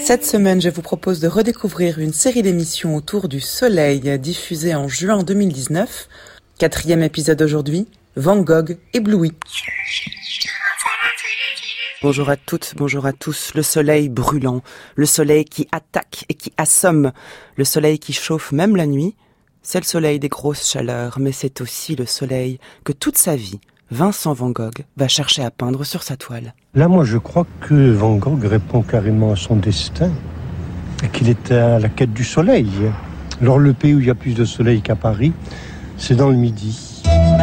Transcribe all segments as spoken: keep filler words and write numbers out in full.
Cette semaine, je vous propose de redécouvrir une série d'émissions autour du soleil diffusée en juin deux mille dix-neuf. Quatrième épisode aujourd'hui, Van Gogh ébloui. Bonjour à toutes, bonjour à tous. Le soleil brûlant, le soleil qui attaque et qui assomme, le soleil qui chauffe même la nuit, c'est le soleil des grosses chaleurs, mais c'est aussi le soleil que toute sa vie, Vincent Van Gogh va chercher à peindre sur sa toile. Là, moi, je crois que Van Gogh répond carrément à son destin et qu'il est à la quête du soleil. Alors, le pays où il y a plus de soleil qu'à Paris, c'est dans le Midi.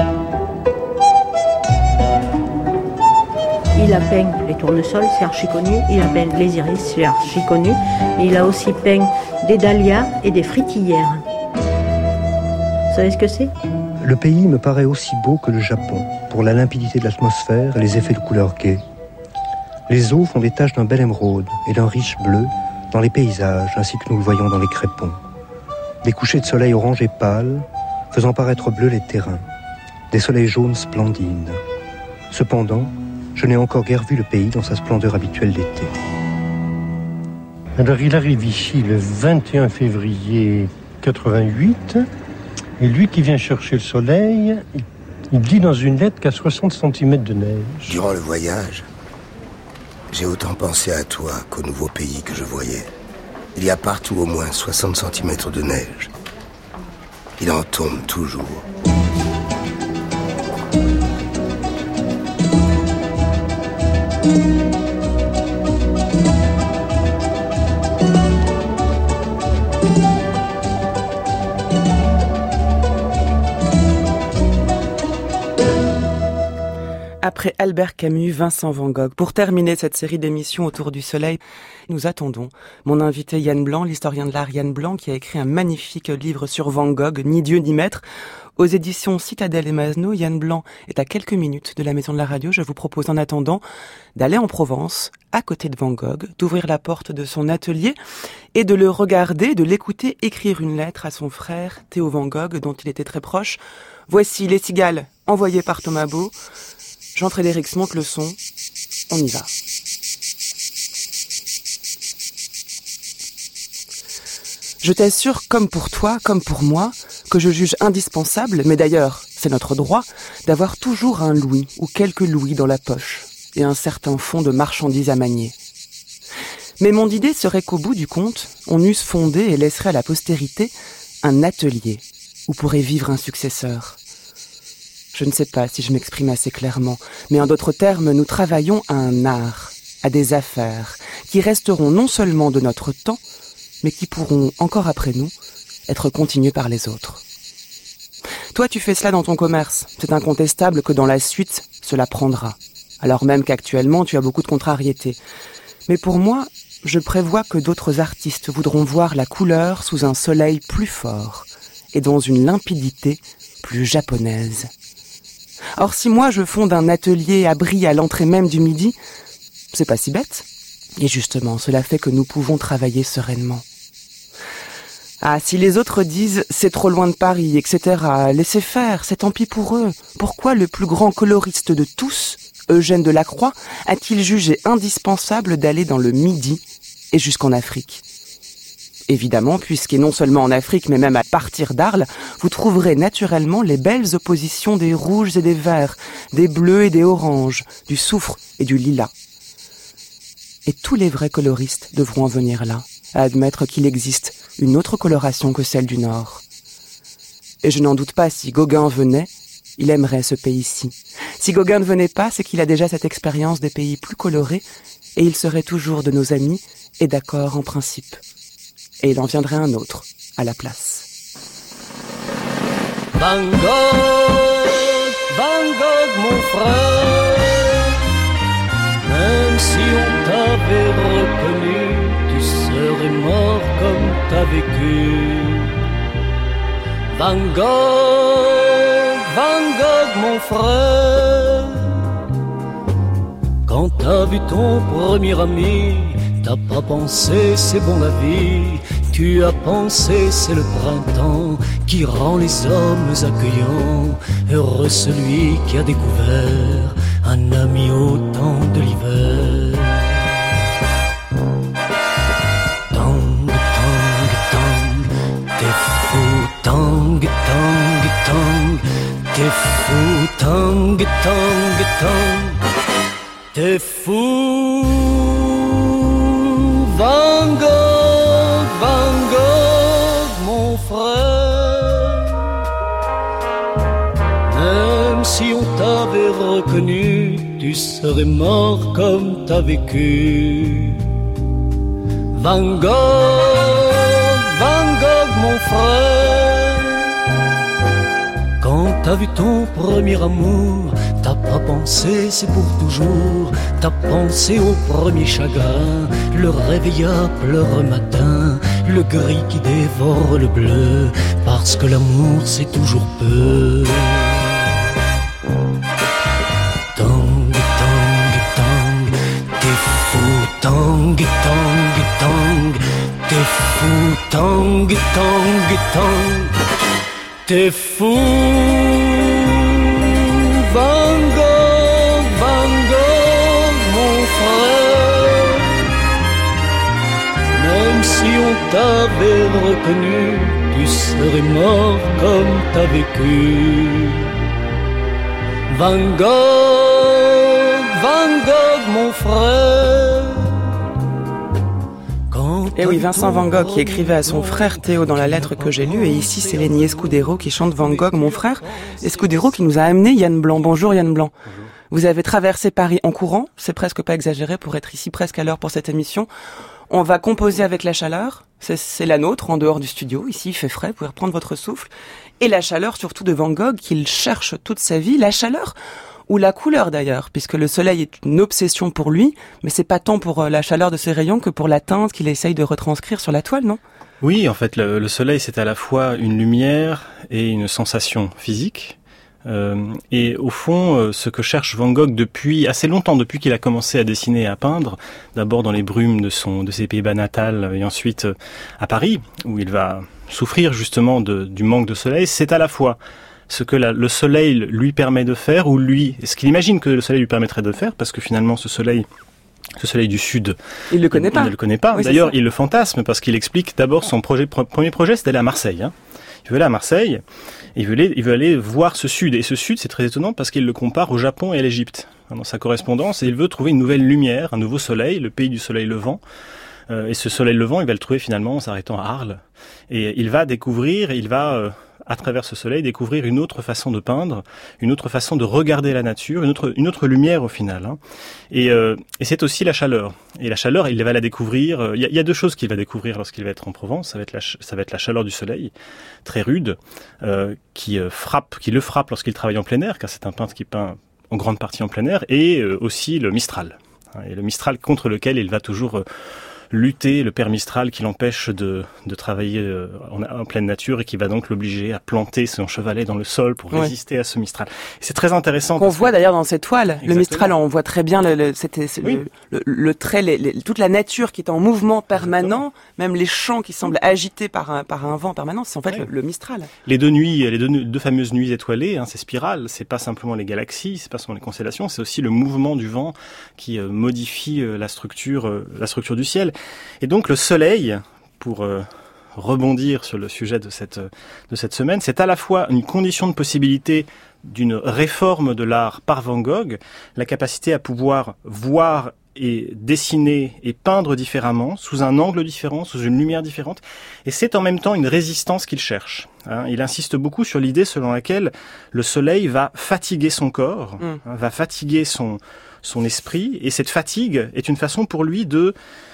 Il a peint les tournesols, c'est archi connu. Il a peint les iris, c'est archi connu. Et il a aussi peint des dahlias et des fritillères. Vous savez ce que c'est ? Le pays me paraît aussi beau que le Japon, pour la limpidité de l'atmosphère et les effets de couleurs gaies. Les eaux font des taches d'un bel émeraude et d'un riche bleu dans les paysages, ainsi que nous le voyons dans les crépons. Des couchers de soleil orange et pâle, faisant paraître bleus les terrains. Des soleils jaunes splendides. Cependant, je n'ai encore guère vu le pays dans sa splendeur habituelle d'été. Alors, il arrive ici le vingt et un février quatre-vingt-huit... Et lui qui vient chercher le soleil, il dit dans une lettre qu'à soixante centimètres de neige. Durant le voyage, j'ai autant pensé à toi qu'au nouveau pays que je voyais. Il y a partout au moins soixante centimètres de neige. Il en tombe toujours. Après Albert Camus, Vincent Van Gogh. Pour terminer cette série d'émissions autour du soleil, nous attendons mon invité Yann Blanc, l'historien de l'art Yann Blanc, qui a écrit un magnifique livre sur Van Gogh, Ni Dieu ni maître. Aux éditions Citadel et Masno, Yann Blanc est à quelques minutes de la Maison de la Radio. Je vous propose en attendant d'aller en Provence, à côté de Van Gogh, d'ouvrir la porte de son atelier et de le regarder, de l'écouter écrire une lettre à son frère Théo Van Gogh, dont il était très proche. Voici Les Cigales, envoyées par Thomas Beau. Jean-Frédéric monte le son, on y va. Je t'assure, comme pour toi, comme pour moi, que je juge indispensable, mais d'ailleurs, c'est notre droit, d'avoir toujours un louis ou quelques louis dans la poche et un certain fonds de marchandises à manier. Mais mon idée serait qu'au bout du compte, on eusse fondé et laisserait à la postérité un atelier où pourrait vivre un successeur. Je ne sais pas si je m'exprime assez clairement, mais en d'autres termes, nous travaillons à un art, à des affaires, qui resteront non seulement de notre temps, mais qui pourront, encore après nous, être continuées par les autres. Toi, tu fais cela dans ton commerce. C'est incontestable que dans la suite, cela prendra, alors même qu'actuellement, tu as beaucoup de contrariétés. Mais pour moi, je prévois que d'autres artistes voudront voir la couleur sous un soleil plus fort et dans une limpidité plus japonaise. Or, si moi je fonde un atelier abri à l'entrée même du Midi, c'est pas si bête. Et justement, cela fait que nous pouvons travailler sereinement. Ah, si les autres disent « c'est trop loin de Paris », et cetera, laissez faire, c'est tant pis pour eux. Pourquoi le plus grand coloriste de tous, Eugène Delacroix, a-t-il jugé indispensable d'aller dans le Midi et jusqu'en Afrique ? Évidemment, puisqu'est non seulement en Afrique, mais même à partir d'Arles, vous trouverez naturellement les belles oppositions des rouges et des verts, des bleus et des oranges, du soufre et du lilas. Et tous les vrais coloristes devront en venir là, à admettre qu'il existe une autre coloration que celle du Nord. Et je n'en doute pas, si Gauguin venait, il aimerait ce pays-ci. Si Gauguin ne venait pas, c'est qu'il a déjà cette expérience des pays plus colorés, et il serait toujours de nos amis et d'accord en principe. Et il en viendrait un autre, à la place. Van Gogh, Van Gogh, mon frère, même si on t'avait reconnu, tu serais mort comme t'as vécu. Van Gogh, Van Gogh, mon frère, quand t'as vu ton premier ami, t'as pas pensé c'est bon la vie, tu as pensé c'est le printemps qui rend les hommes accueillants. Heureux celui qui a découvert un ami au temps de l'hiver. T'es fou, Van Gogh, Van Gogh, mon frère. Même si on t'avait reconnu, tu serais mort comme t'as vécu. Van Gogh, Van Gogh, mon frère. Quand t'as vu ton premier amour, t'as pas pensé c'est pour toujours. T'as pensé au premier chagrin, le réveil à pleurs matin, le gris qui dévore le bleu, parce que l'amour c'est toujours peu. Tang, tang, tang, t'es fou, tang, tang, tang, t'es fou, tang, tang, tang, t'es fou. Van Gogh, Van Gogh, mon frère. Même si on t'avait reconnu, tu serais mort comme t'as vécu. Van Gogh, Van Gogh, mon frère. Et oui, Vincent Van Gogh qui écrivait à son frère Théo dans la lettre que j'ai lue, et ici c'est Lenny Escudero qui chante Van Gogh, mon frère. Escudero qui nous a amené Yann Blanc. Bonjour Yann Blanc. Bonjour. Vous avez traversé Paris en courant, c'est presque pas exagéré pour être ici presque à l'heure pour cette émission. On va composer avec la chaleur, c'est, c'est la nôtre en dehors du studio, ici il fait frais, vous pouvez reprendre votre souffle. Et la chaleur surtout de Van Gogh qu'il cherche toute sa vie, la chaleur ou la couleur d'ailleurs, puisque le soleil est une obsession pour lui, mais c'est pas tant pour la chaleur de ses rayons que pour la teinte qu'il essaye de retranscrire sur la toile, non ? Oui, en fait, le, le soleil, c'est à la fois une lumière et une sensation physique. Euh, et au fond, euh, ce que cherche Van Gogh depuis assez longtemps, depuis qu'il a commencé à dessiner et à peindre, d'abord dans les brumes de son de ses Pays-Bas natals et ensuite euh, à Paris, où il va souffrir justement de, du manque de soleil, c'est à la fois ce que la, le soleil lui permet de faire, ou lui, ce qu'il imagine que le soleil lui permettrait de faire, parce que finalement ce soleil, ce soleil du sud, il le connaît il, pas. Il ne le connaît pas. Oui, d'ailleurs, il le fantasme parce qu'il explique d'abord son projet, premier projet, c'est d'aller à Marseille. Hein. Il veut aller à Marseille, et il veut aller, il veut aller voir ce sud. Et ce sud, c'est très étonnant parce qu'il le compare au Japon et à l'Égypte dans sa correspondance. Et il veut trouver une nouvelle lumière, un nouveau soleil, le pays du soleil levant. Euh, et ce soleil levant, il va le trouver finalement en s'arrêtant à Arles. Et il va découvrir, il va euh, à travers ce soleil, découvrir une autre façon de peindre, une autre façon de regarder la nature, une autre, une autre lumière au final. Hein. Et, euh, et c'est aussi la chaleur. Et la chaleur, il va la découvrir. Il y a, il y a deux choses qu'il va découvrir lorsqu'il va être en Provence. Ça va être la, ça va être la chaleur du soleil, très rude, euh, qui euh, frappe, qui le frappe lorsqu'il travaille en plein air, car c'est un peintre qui peint en grande partie en plein air, et euh, aussi le Mistral. Hein, et le Mistral contre lequel il va toujours euh, lutter, le père Mistral qui l'empêche de, de travailler euh, en, en pleine nature et qui va donc l'obliger à planter son chevalet dans le sol pour ouais. résister à ce Mistral. Et c'est très intéressant. Qu'on voit que... d'ailleurs dans ces toiles. Exactement. Le Mistral, on voit très bien le, le, c'était, oui. le, le, le trait, les, les, toute la nature qui est en mouvement permanent, Exactement. Même les champs qui semblent agités par un, par un vent permanent, c'est en fait ouais. le, le Mistral. Les deux nuits, les deux, deux fameuses nuits étoilées, hein, ces spirales, c'est pas simplement les galaxies, c'est pas seulement les constellations, c'est aussi le mouvement du vent qui euh, modifie euh, la structure, euh, la structure du ciel. Et donc le soleil, pour euh, rebondir sur le sujet de cette, de cette semaine, c'est à la fois une condition de possibilité d'une réforme de l'art par Van Gogh, la capacité à pouvoir voir et dessiner et peindre différemment, sous un angle différent, sous une lumière différente, et c'est en même temps une résistance qu'il cherche. Hein. Il insiste beaucoup sur l'idée selon laquelle le soleil va fatiguer son corps, mmh. hein, va fatiguer son, son esprit, et cette fatigue est une façon pour lui de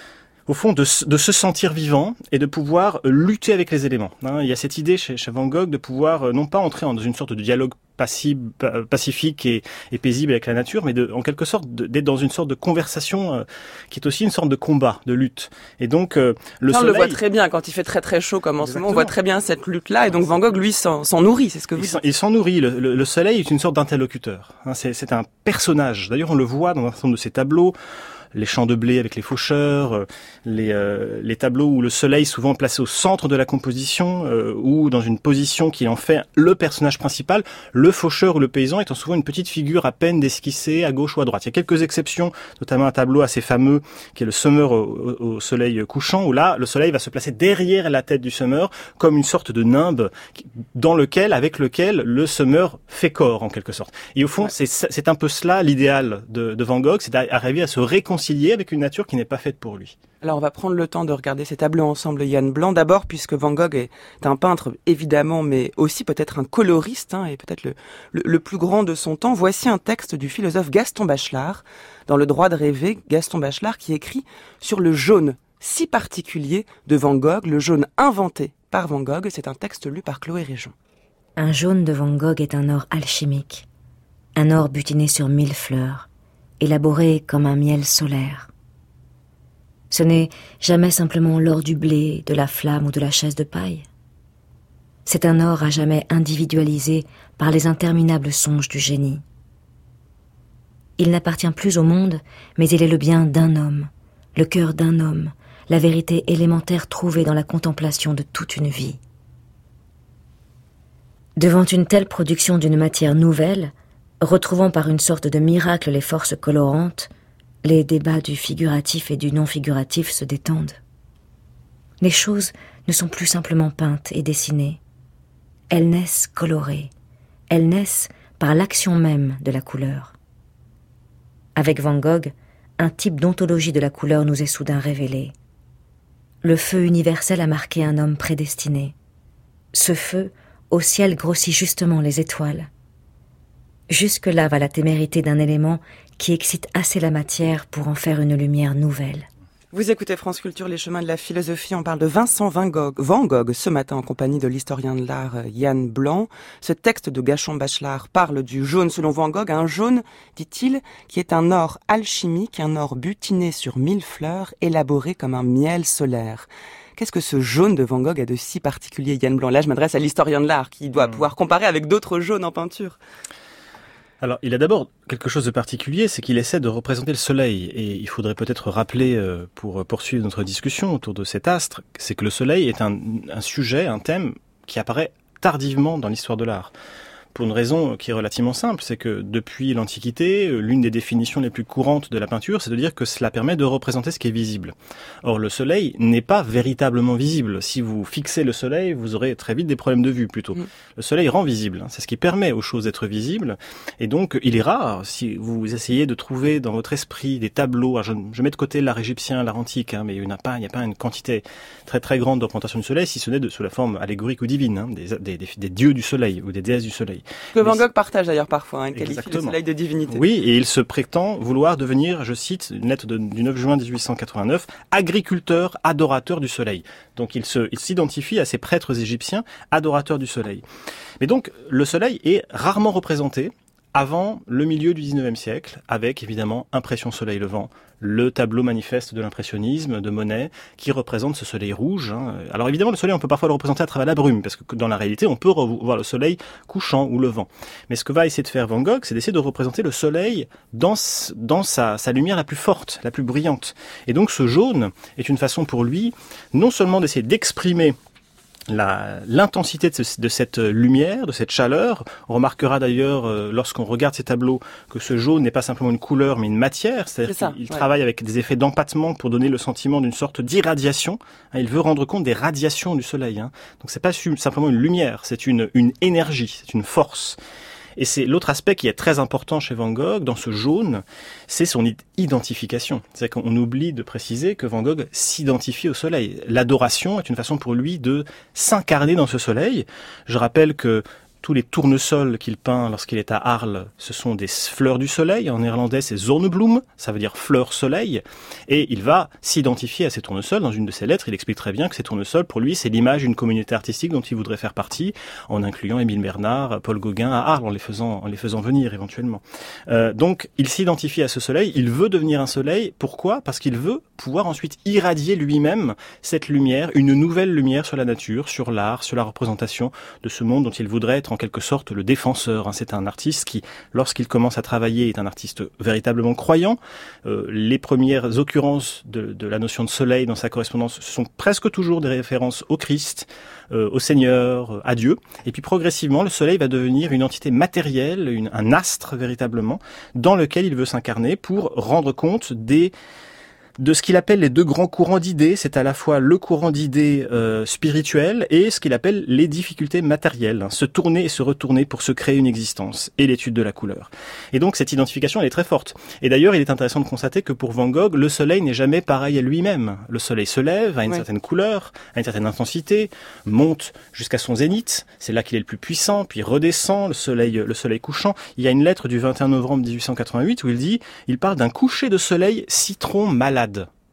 au fond, de, de se sentir vivant et de pouvoir lutter avec les éléments. Hein, il y a cette idée chez, chez Van Gogh de pouvoir euh, non pas entrer dans une sorte de dialogue passible, pacifique et, et paisible avec la nature, mais de, en quelque sorte de, d'être dans une sorte de conversation euh, qui est aussi une sorte de combat, de lutte. Et donc euh, le Là, on soleil, le voit très bien quand il fait très très chaud comme en ce moment. On voit très bien cette lutte-là. Et donc Van Gogh, lui, s'en, s'en nourrit. C'est ce que vous il dites. S'en, il s'en nourrit. Le, le, le soleil est une sorte d'interlocuteur. Hein, c'est, c'est un personnage. D'ailleurs, on le voit dans un certain nombre de ses tableaux. les champs de blé avec les faucheurs, euh, les, euh, les tableaux où le soleil souvent placé au centre de la composition euh, ou dans une position qui en fait le personnage principal, le faucheur ou le paysan étant souvent une petite figure à peine esquissée à gauche ou à droite. Il y a quelques exceptions, notamment un tableau assez fameux qui est le semeur au, au, au soleil couchant, où là le soleil va se placer derrière la tête du semeur comme une sorte de nimbe dans lequel, avec lequel le semeur fait corps en quelque sorte. Et au fond, ouais. c'est, c'est un peu cela l'idéal de, de Van Gogh, c'est d'arriver à se réconcilier avec une nature qui n'est pas faite pour lui. Alors on va prendre le temps de regarder ces tableaux ensemble, Yann Blanc. D'abord, puisque Van Gogh est un peintre, évidemment, mais aussi peut-être un coloriste, hein, et peut-être le, le, le plus grand de son temps. Voici un texte du philosophe Gaston Bachelard, dans Le droit de rêver, Gaston Bachelard, qui écrit sur le jaune si particulier de Van Gogh, le jaune inventé par Van Gogh. C'est un texte lu par Chloé Réjon. Un jaune de Van Gogh est un or alchimique, un or butiné sur mille fleurs, élaboré comme un miel solaire. Ce n'est jamais simplement l'or du blé, de la flamme ou de la chaise de paille. C'est un or à jamais individualisé par les interminables songes du génie. Il n'appartient plus au monde, mais il est le bien d'un homme, le cœur d'un homme, la vérité élémentaire trouvée dans la contemplation de toute une vie. Devant une telle production d'une matière nouvelle, retrouvant par une sorte de miracle les forces colorantes, les débats du figuratif et du non-figuratif se détendent. Les choses ne sont plus simplement peintes et dessinées. Elles naissent colorées. Elles naissent par l'action même de la couleur. Avec Van Gogh, un type d'ontologie de la couleur nous est soudain révélé. Le feu universel a marqué un homme prédestiné. Ce feu, au ciel grossit justement les étoiles. Jusque-là va la témérité d'un élément qui excite assez la matière pour en faire une lumière nouvelle. Vous écoutez France Culture, les chemins de la philosophie. On parle de Vincent Van Gogh, Van Gogh ce matin en compagnie de l'historien de l'art Yann Blanc. Ce texte de Gaston Bachelard parle du jaune selon Van Gogh, un jaune, dit-il, qui est un or alchimique, un or butiné sur mille fleurs, élaboré comme un miel solaire. Qu'est-ce que ce jaune de Van Gogh a de si particulier, Yann Blanc? Là, je m'adresse à l'historien de l'art qui doit mmh. pouvoir comparer avec d'autres jaunes en peinture. Alors, il a d'abord quelque chose de particulier, c'est qu'il essaie de représenter le soleil. Et il faudrait peut-être rappeler, euh, pour poursuivre notre discussion autour de cet astre, c'est que le soleil est un, un sujet, un thème qui apparaît tardivement dans l'histoire de l'art. Pour une raison qui est relativement simple, c'est que depuis l'Antiquité, l'une des définitions les plus courantes de la peinture, c'est de dire que cela permet de représenter ce qui est visible. Or, le soleil n'est pas véritablement visible. Si vous fixez le soleil, vous aurez très vite des problèmes de vue, plutôt. Mmh. Le soleil rend visible. C'est ce qui permet aux choses d'être visibles. Et donc, il est rare, si vous essayez de trouver dans votre esprit des tableaux, alors je, je mets de côté l'art égyptien, l'art antique, hein, mais il n'y a pas, il n'y a pas une quantité très très grande de représentation du soleil, si ce n'est de, sous la forme allégorique ou divine, hein, des, des, des, des dieux du soleil ou des déesses du soleil. Que Van Gogh partage d'ailleurs parfois, hein, il qualifie le soleil de divinité. Oui, et il se prétend vouloir devenir, je cite, une lettre de, du neuf juin dix-huit cent quatre-vingt-neuf, agriculteur, adorateur du soleil. Donc il, se, il s'identifie à ces prêtres égyptiens, adorateurs du soleil. Mais donc le soleil est rarement représenté avant le milieu du dix-neuvième siècle, avec évidemment Impression soleil levant, le tableau manifeste de l'impressionnisme de Monet, qui représente ce soleil rouge. Hein. Alors évidemment, le soleil, on peut parfois le représenter à travers la brume, parce que dans la réalité, on peut voir le soleil couchant ou levant. Mais ce que va essayer de faire Van Gogh, c'est d'essayer de représenter le soleil dans, dans sa, sa lumière la plus forte, la plus brillante. Et donc ce jaune est une façon pour lui, non seulement d'essayer d'exprimer La, l'intensité de, ce, de cette lumière, de cette chaleur. On remarquera d'ailleurs, euh, lorsqu'on regarde ces tableaux, que ce jaune n'est pas simplement une couleur, mais une matière. C'est-à-dire c'est ça, qu'il ouais. travaille avec des effets d'empattement pour donner le sentiment d'une sorte d'irradiation. Hein, il veut rendre compte des radiations du soleil. Hein. Donc c'est pas simplement une lumière, c'est une, une énergie, c'est une force. Et c'est l'autre aspect qui est très important chez Van Gogh, dans ce jaune, c'est son identification. C'est-à-dire qu'on oublie de préciser que Van Gogh s'identifie au soleil. L'adoration est une façon pour lui de s'incarner dans ce soleil. Je rappelle que tous les tournesols qu'il peint lorsqu'il est à Arles, ce sont des fleurs du soleil. En néerlandais, c'est Zonnebloem, ça veut dire fleur soleil. Et il va s'identifier à ces tournesols. Dans une de ses lettres, il explique très bien que ces tournesols, pour lui, c'est l'image d'une communauté artistique dont il voudrait faire partie, en incluant Émile Bernard, Paul Gauguin à Arles, en les faisant, en les faisant venir éventuellement. Euh, donc, il s'identifie à ce soleil. Il veut devenir un soleil. Pourquoi ? Parce qu'il veut pouvoir ensuite irradier lui-même cette lumière, une nouvelle lumière sur la nature, sur l'art, sur la représentation de ce monde dont il voudrait être en quelque sorte le défenseur. C'est un artiste qui, lorsqu'il commence à travailler, est un artiste véritablement croyant. Euh, les premières occurrences de, de la notion de soleil dans sa correspondance sont presque toujours des références au Christ, euh, au Seigneur, euh, à Dieu. Et puis progressivement, le soleil va devenir une entité matérielle, une, un astre véritablement, dans lequel il veut s'incarner pour rendre compte des de ce qu'il appelle les deux grands courants d'idées. C'est à la fois le courant d'idées euh, spirituelles et ce qu'il appelle les difficultés matérielles, hein, se tourner et se retourner pour se créer une existence, et l'étude de la couleur. Et donc cette identification, elle est très forte. Et d'ailleurs, il est intéressant de constater que pour Van Gogh, le soleil n'est jamais pareil à lui-même. Le soleil se lève à une oui. certaine couleur, à une certaine intensité, monte jusqu'à son zénith, c'est là qu'il est le plus puissant, puis redescend, le soleil, le soleil couchant. Il y a une lettre du vingt et un novembre dix-huit cent quatre-vingt-huit où il dit, il parle d'un coucher de soleil citron malade.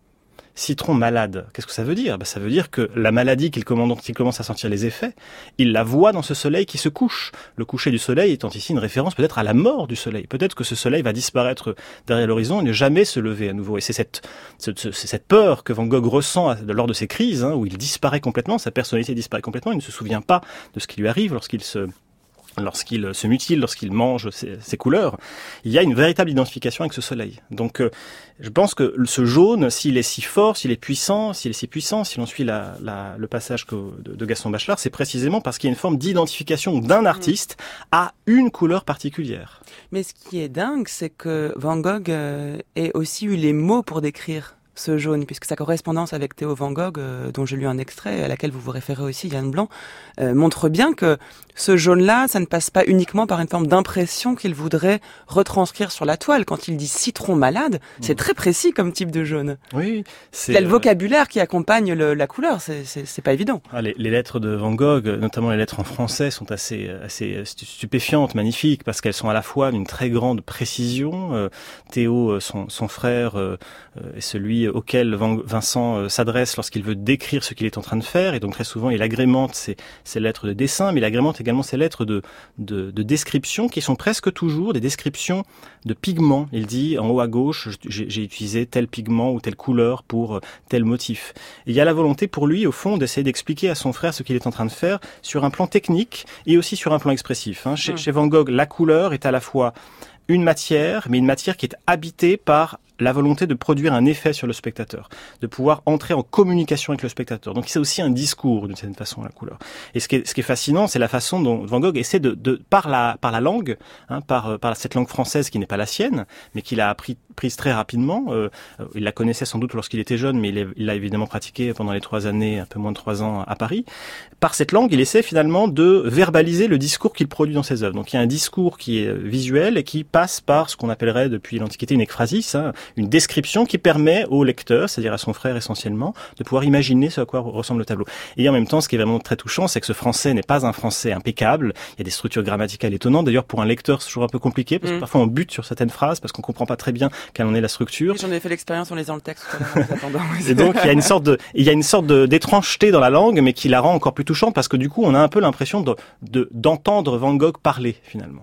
Citron malade, qu'est-ce que ça veut dire ? Ben, ça veut dire que la maladie qu'il commence, dont il commence à sentir les effets, il la voit dans ce soleil qui se couche. Le coucher du soleil étant ici une référence peut-être à la mort du soleil. Peut-être que ce soleil va disparaître derrière l'horizon et ne jamais se lever à nouveau. Et c'est cette, cette, cette peur que Van Gogh ressent lors de ces crises, hein, où il disparaît complètement, sa personnalité disparaît complètement, il ne se souvient pas de ce qui lui arrive lorsqu'il se... lorsqu'il se mutile, lorsqu'il mange ses, ses couleurs, il y a une véritable identification avec ce soleil. Donc, euh, je pense que ce jaune, s'il est si fort, s'il est puissant, s'il est si puissant, si l'on suit la, la, le passage que, de, de Gaston Bachelard, c'est précisément parce qu'il y a une forme d'identification d'un artiste à une couleur particulière. Mais ce qui est dingue, c'est que Van Gogh euh, ait aussi eu les mots pour décrire ce jaune, puisque sa correspondance avec Théo Van Gogh, euh, dont j'ai lu un extrait, à laquelle vous vous référez aussi, Yann Blanc, euh, montre bien que ce jaune-là, ça ne passe pas uniquement par une forme d'impression qu'il voudrait retranscrire sur la toile. Quand il dit citron malade, mmh. c'est très précis comme type de jaune. Oui, c'est... Il y a le vocabulaire qui accompagne le, la couleur, c'est, c'est, c'est pas évident. Ah, les, les lettres de Van Gogh, notamment les lettres en français, sont assez, assez stupéfiantes, magnifiques, parce qu'elles sont à la fois d'une très grande précision. Euh, Théo, son, son frère, euh, est celui auquel Vincent s'adresse lorsqu'il veut décrire ce qu'il est en train de faire, et donc très souvent il agrémente ses, ses lettres de dessin, mais il agrémente également ses lettres de, de, de description qui sont presque toujours des descriptions de pigments. Il dit en haut à gauche, j'ai, j'ai utilisé tel pigment ou telle couleur pour tel motif. Et il y a la volonté pour lui, au fond, d'essayer d'expliquer à son frère ce qu'il est en train de faire sur un plan technique et aussi sur un plan expressif. Hein. Chez, mmh. chez Van Gogh, la couleur est à la fois une matière, mais une matière qui est habitée par la volonté de produire un effet sur le spectateur, de pouvoir entrer en communication avec le spectateur. Donc c'est aussi un discours d'une certaine façon, la couleur. Et ce qui est, ce qui est fascinant, c'est la façon dont Van Gogh essaie de, de par la par la langue, hein, par par cette langue française qui n'est pas la sienne, mais qu'il a appris prise très rapidement. Euh, il la connaissait sans doute lorsqu'il était jeune, mais il, est, il l'a évidemment pratiqué pendant les trois années, un peu moins de trois ans à Paris. Par cette langue, il essaie finalement de verbaliser le discours qu'il produit dans ses œuvres. Donc il y a un discours qui est visuel et qui passe par ce qu'on appellerait depuis l'Antiquité une ekphrasis, hein, une description qui permet au lecteur, c'est-à-dire à son frère essentiellement, de pouvoir imaginer ce à quoi ressemble le tableau. Et en même temps, ce qui est vraiment très touchant, c'est que ce français n'est pas un français impeccable. Il y a des structures grammaticales étonnantes. D'ailleurs, pour un lecteur, c'est toujours un peu compliqué, parce que mmh. parfois on bute sur certaines phrases, parce qu'on comprend pas très bien quelle en est la structure. Oui, j'en ai fait l'expérience en lisant le texte tout à l'heure, en attendant. Et donc, il y a une sorte de, il y a une sorte de, d'étrangeté dans la langue, mais qui la rend encore plus touchante, parce que du coup, on a un peu l'impression de, de, d'entendre Van Gogh parler, finalement.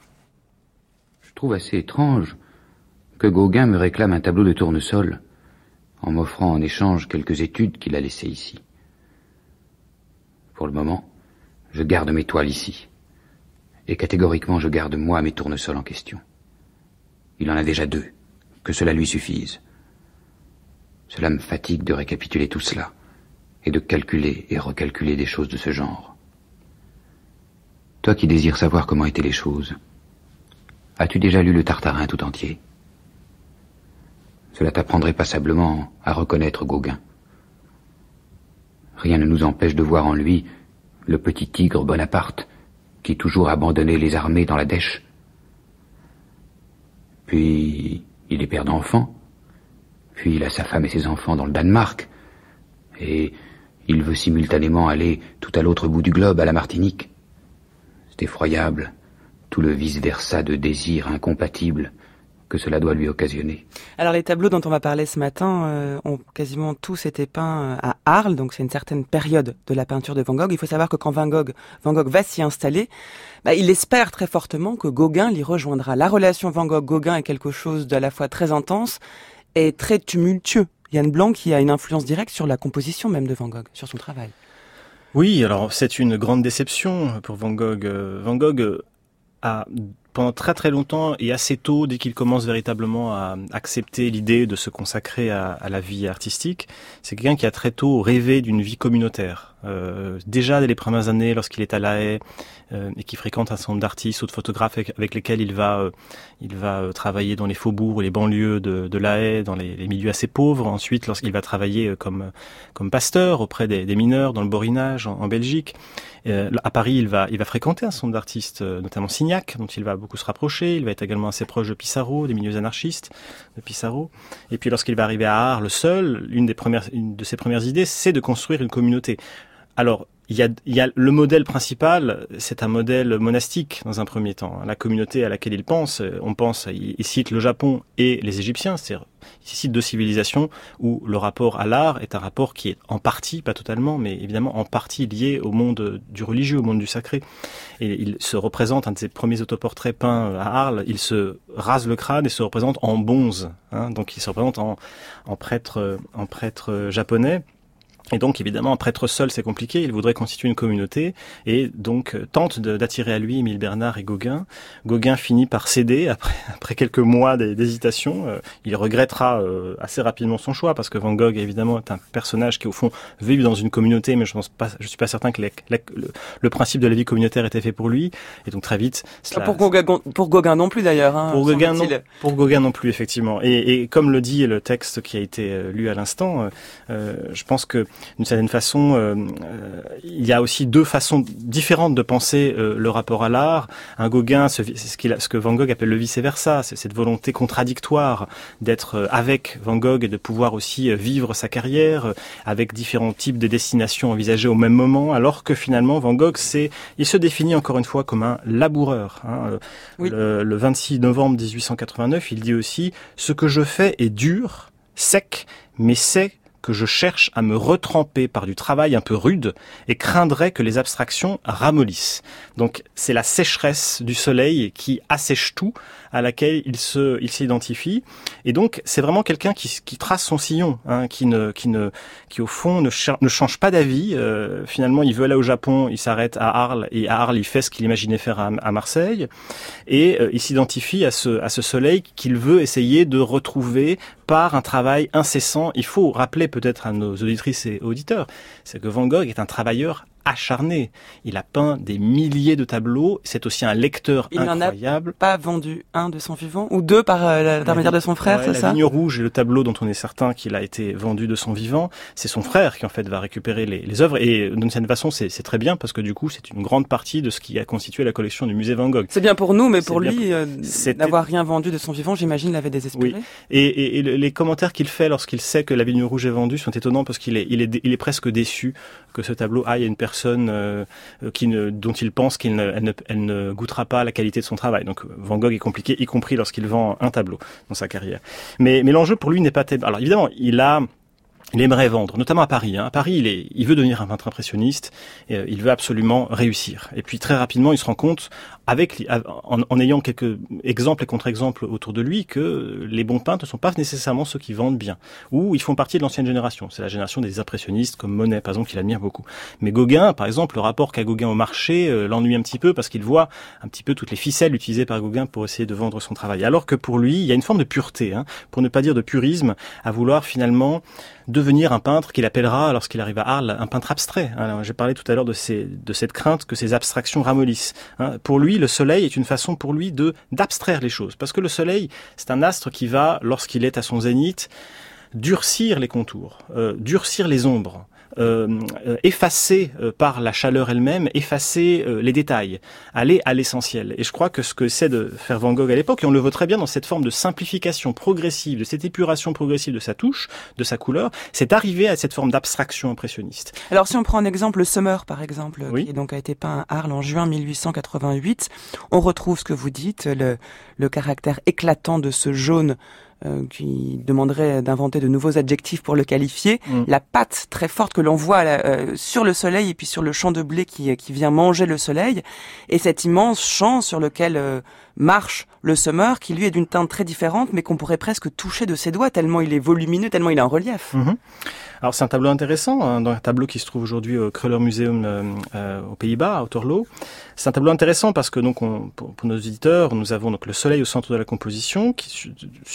Je trouve assez étrange que Gauguin me réclame un tableau de tournesol en m'offrant en échange quelques études qu'il a laissées ici. Pour le moment, je garde mes toiles ici, et catégoriquement je garde moi mes tournesols en question. Il en a déjà deux, que cela lui suffise. Cela me fatigue de récapituler tout cela, et de calculer et recalculer des choses de ce genre. Toi qui désires savoir comment étaient les choses, as-tu déjà lu le Tartarin tout entier ? Cela t'apprendrait passablement à reconnaître Gauguin. Rien ne nous empêche de voir en lui le petit tigre Bonaparte, qui toujours abandonnait les armées dans la dèche. Puis, il est père d'enfants. Puis, il a sa femme et ses enfants dans le Danemark. Et il veut simultanément aller tout à l'autre bout du globe, à la Martinique. C'est effroyable, tout le vice-versa de désirs incompatibles que cela doit lui occasionner. Alors les tableaux dont on va parler ce matin euh, ont quasiment tous été peints à Arles, donc c'est une certaine période de la peinture de Van Gogh. Il faut savoir que quand Van Gogh, Van Gogh va s'y installer, bah, il espère très fortement que Gauguin l'y rejoindra. La relation Van Gogh-Gauguin est quelque chose d'à la fois très intense et très tumultueux. Yann Blanc, qui a une influence directe sur la composition même de Van Gogh, sur son travail. Oui, alors c'est une grande déception pour Van Gogh. Van Gogh a, pendant très très longtemps et assez tôt, dès qu'il commence véritablement à accepter l'idée de se consacrer à, à la vie artistique, c'est quelqu'un qui a très tôt rêvé d'une vie communautaire. Euh, déjà dès les premières années, lorsqu'il est à La Haye euh, et qu'il fréquente un certain nombre d'artistes ou de photographes avec, avec lesquels il va, euh, il va euh, travailler dans les faubourgs ou les banlieues de, de La Haye, dans les, les milieux assez pauvres. Ensuite, lorsqu'il va travailler euh, comme comme pasteur auprès des, des mineurs dans le Borinage en, en Belgique. Euh, à Paris, il va il va fréquenter un certain nombre d'artistes, euh, notamment Signac, dont il va beaucoup se rapprocher. Il va être également assez proche de Pissarro, des milieux anarchistes de Pissarro. Et puis lorsqu'il va arriver à Arles seul, une des premières, une de ses premières idées, c'est de construire une communauté. Alors, il y a, il y a le modèle principal, c'est un modèle monastique dans un premier temps. La communauté à laquelle il pense, on pense, il cite le Japon et les Égyptiens, c'est-à-dire il cite deux civilisations où le rapport à l'art est un rapport qui est en partie, pas totalement, mais évidemment en partie lié au monde du religieux, au monde du sacré. Et il se représente, un de ses premiers autoportraits peints à Arles, il se rase le crâne et se représente en bonze, hein, donc il se représente en, en prêtre, en prêtre japonais. Et donc, évidemment, un prêtre seul, c'est compliqué. Il voudrait constituer une communauté et donc euh, tente de, d'attirer à lui Émile Bernard et Gauguin. Gauguin finit par céder après, après quelques mois d'hésitation. Euh, il regrettera euh, assez rapidement son choix parce que Van Gogh, évidemment, est un personnage qui, au fond, veut vivre dans une communauté, mais je pense pas, je suis pas certain que les, les, le, le principe de la vie communautaire était fait pour lui. Et donc, très vite, cela... Pour Gauguin, pour Gauguin non plus, d'ailleurs. Hein, pour Gauguin non, pour Gauguin non plus, effectivement. Et, et comme le dit le texte qui a été euh, lu à l'instant, euh, je pense que d'une certaine façon, euh, euh, il y a aussi deux façons différentes de penser euh, le rapport à l'art. Un Gauguin, c'est ce, qu'il a, ce que Van Gogh appelle le vice-versa, c'est cette volonté contradictoire d'être avec Van Gogh et de pouvoir aussi vivre sa carrière euh, avec différents types de destinations envisagées au même moment, alors que finalement Van Gogh, c'est, il se définit encore une fois comme un laboureur. Hein. Oui. Le, le vingt-six novembre dix-huit cent quatre-vingt-neuf, il dit aussi « Ce que je fais est dur, sec, mais c'est que je cherche à me retremper par du travail un peu rude et craindrais que les abstractions ramollissent. » Donc c'est la sécheresse du soleil qui assèche tout à laquelle il se, il s'identifie. Et donc c'est vraiment quelqu'un qui, qui trace son sillon, hein, qui ne, qui ne, qui au fond ne, cher- ne change pas d'avis. Euh, finalement, il veut aller au Japon, il s'arrête à Arles et à Arles, il fait ce qu'il imaginait faire à, à Marseille. Et euh, il s'identifie à ce, à ce soleil qu'il veut essayer de retrouver par un travail incessant. Il faut rappeler peut-être à nos auditrices et auditeurs, c'est que Van Gogh est un travailleur acharné. Il a peint des milliers de tableaux. C'est aussi un lecteur il incroyable. Il n'en a pas vendu un de son vivant ou deux par euh, l'intermédiaire de son frère, ouais, c'est la ça? La Vigne rouge est le tableau dont on est certain qu'il a été vendu de son vivant. C'est son frère qui en fait va récupérer les, les œuvres et d'une certaine façon c'est, c'est très bien parce que du coup c'est une grande partie de ce qui a constitué la collection du musée Van Gogh. C'est bien pour nous, mais pour c'est lui, euh, n'avoir rien vendu de son vivant, j'imagine, l'avait désespéré. Oui. Et, et, et les commentaires qu'il fait lorsqu'il sait que la Vigne rouge est vendue sont étonnants parce qu'il est, il est, il est presque déçu que ce tableau aille à une personne euh, qui ne, dont il pense qu'elle ne, elle ne, elle ne goûtera pas la qualité de son travail. Donc Van Gogh est compliqué, y compris lorsqu'il vend un tableau dans sa carrière. Mais, mais l'enjeu pour lui n'est pas... Alors évidemment, il a... Il aimerait vendre, notamment à Paris. Hein. À Paris, il, est, il veut devenir un peintre impressionniste, et, euh, il veut absolument réussir. Et puis très rapidement, il se rend compte, avec, en, en ayant quelques exemples et contre-exemples autour de lui, que les bons peintres ne sont pas nécessairement ceux qui vendent bien, ou ils font partie de l'ancienne génération. C'est la génération des impressionnistes, comme Monet, par exemple, qu'il admire beaucoup. Mais Gauguin, par exemple, le rapport qu'a Gauguin au marché euh, l'ennuie un petit peu, parce qu'il voit un petit peu toutes les ficelles utilisées par Gauguin pour essayer de vendre son travail. Alors que pour lui, il y a une forme de pureté, hein, pour ne pas dire de purisme, à vouloir finalement devenir un peintre qu'il appellera, lorsqu'il arrive à Arles, un peintre abstrait. Alors, j'ai parlé tout à l'heure de, ces, de cette crainte que ces abstractions ramollissent. Hein. Pour lui, le soleil est une façon pour lui de d'abstraire les choses. Parce que le soleil, c'est un astre qui va, lorsqu'il est à son zénith, durcir les contours, euh, durcir les ombres. Euh, euh, effacer euh, par la chaleur elle-même, effacer euh, les détails, aller à l'essentiel. Et je crois que ce que c'est de faire Van Gogh à l'époque, et on le voit très bien dans cette forme de simplification progressive, de cette épuration progressive de sa touche, de sa couleur, c'est arriver à cette forme d'abstraction impressionniste. Alors si on prend un exemple, le Summer par exemple, oui. qui donc a été peint à Arles en juin mille huit cent quatre-vingt-huit, on retrouve ce que vous dites, le, le caractère éclatant de ce jaune euh, qui demanderait d'inventer de nouveaux adjectifs pour le qualifier. Mm. La patte très forte que l'on voit euh, sur le soleil et puis sur le champ de blé qui, qui vient manger le soleil, et cet immense champ sur lequel euh, marche le semeur, qui lui est d'une teinte très différente, mais qu'on pourrait presque toucher de ses doigts, tellement il est volumineux, tellement il est en relief. Mm-hmm. Alors c'est un tableau intéressant, hein, dans un tableau qui se trouve aujourd'hui au Kreuler Museum euh, euh, aux Pays-Bas, à Otterlo. C'est un tableau intéressant parce que donc on, pour, pour nos éditeurs, nous avons donc le soleil au centre de la composition qui,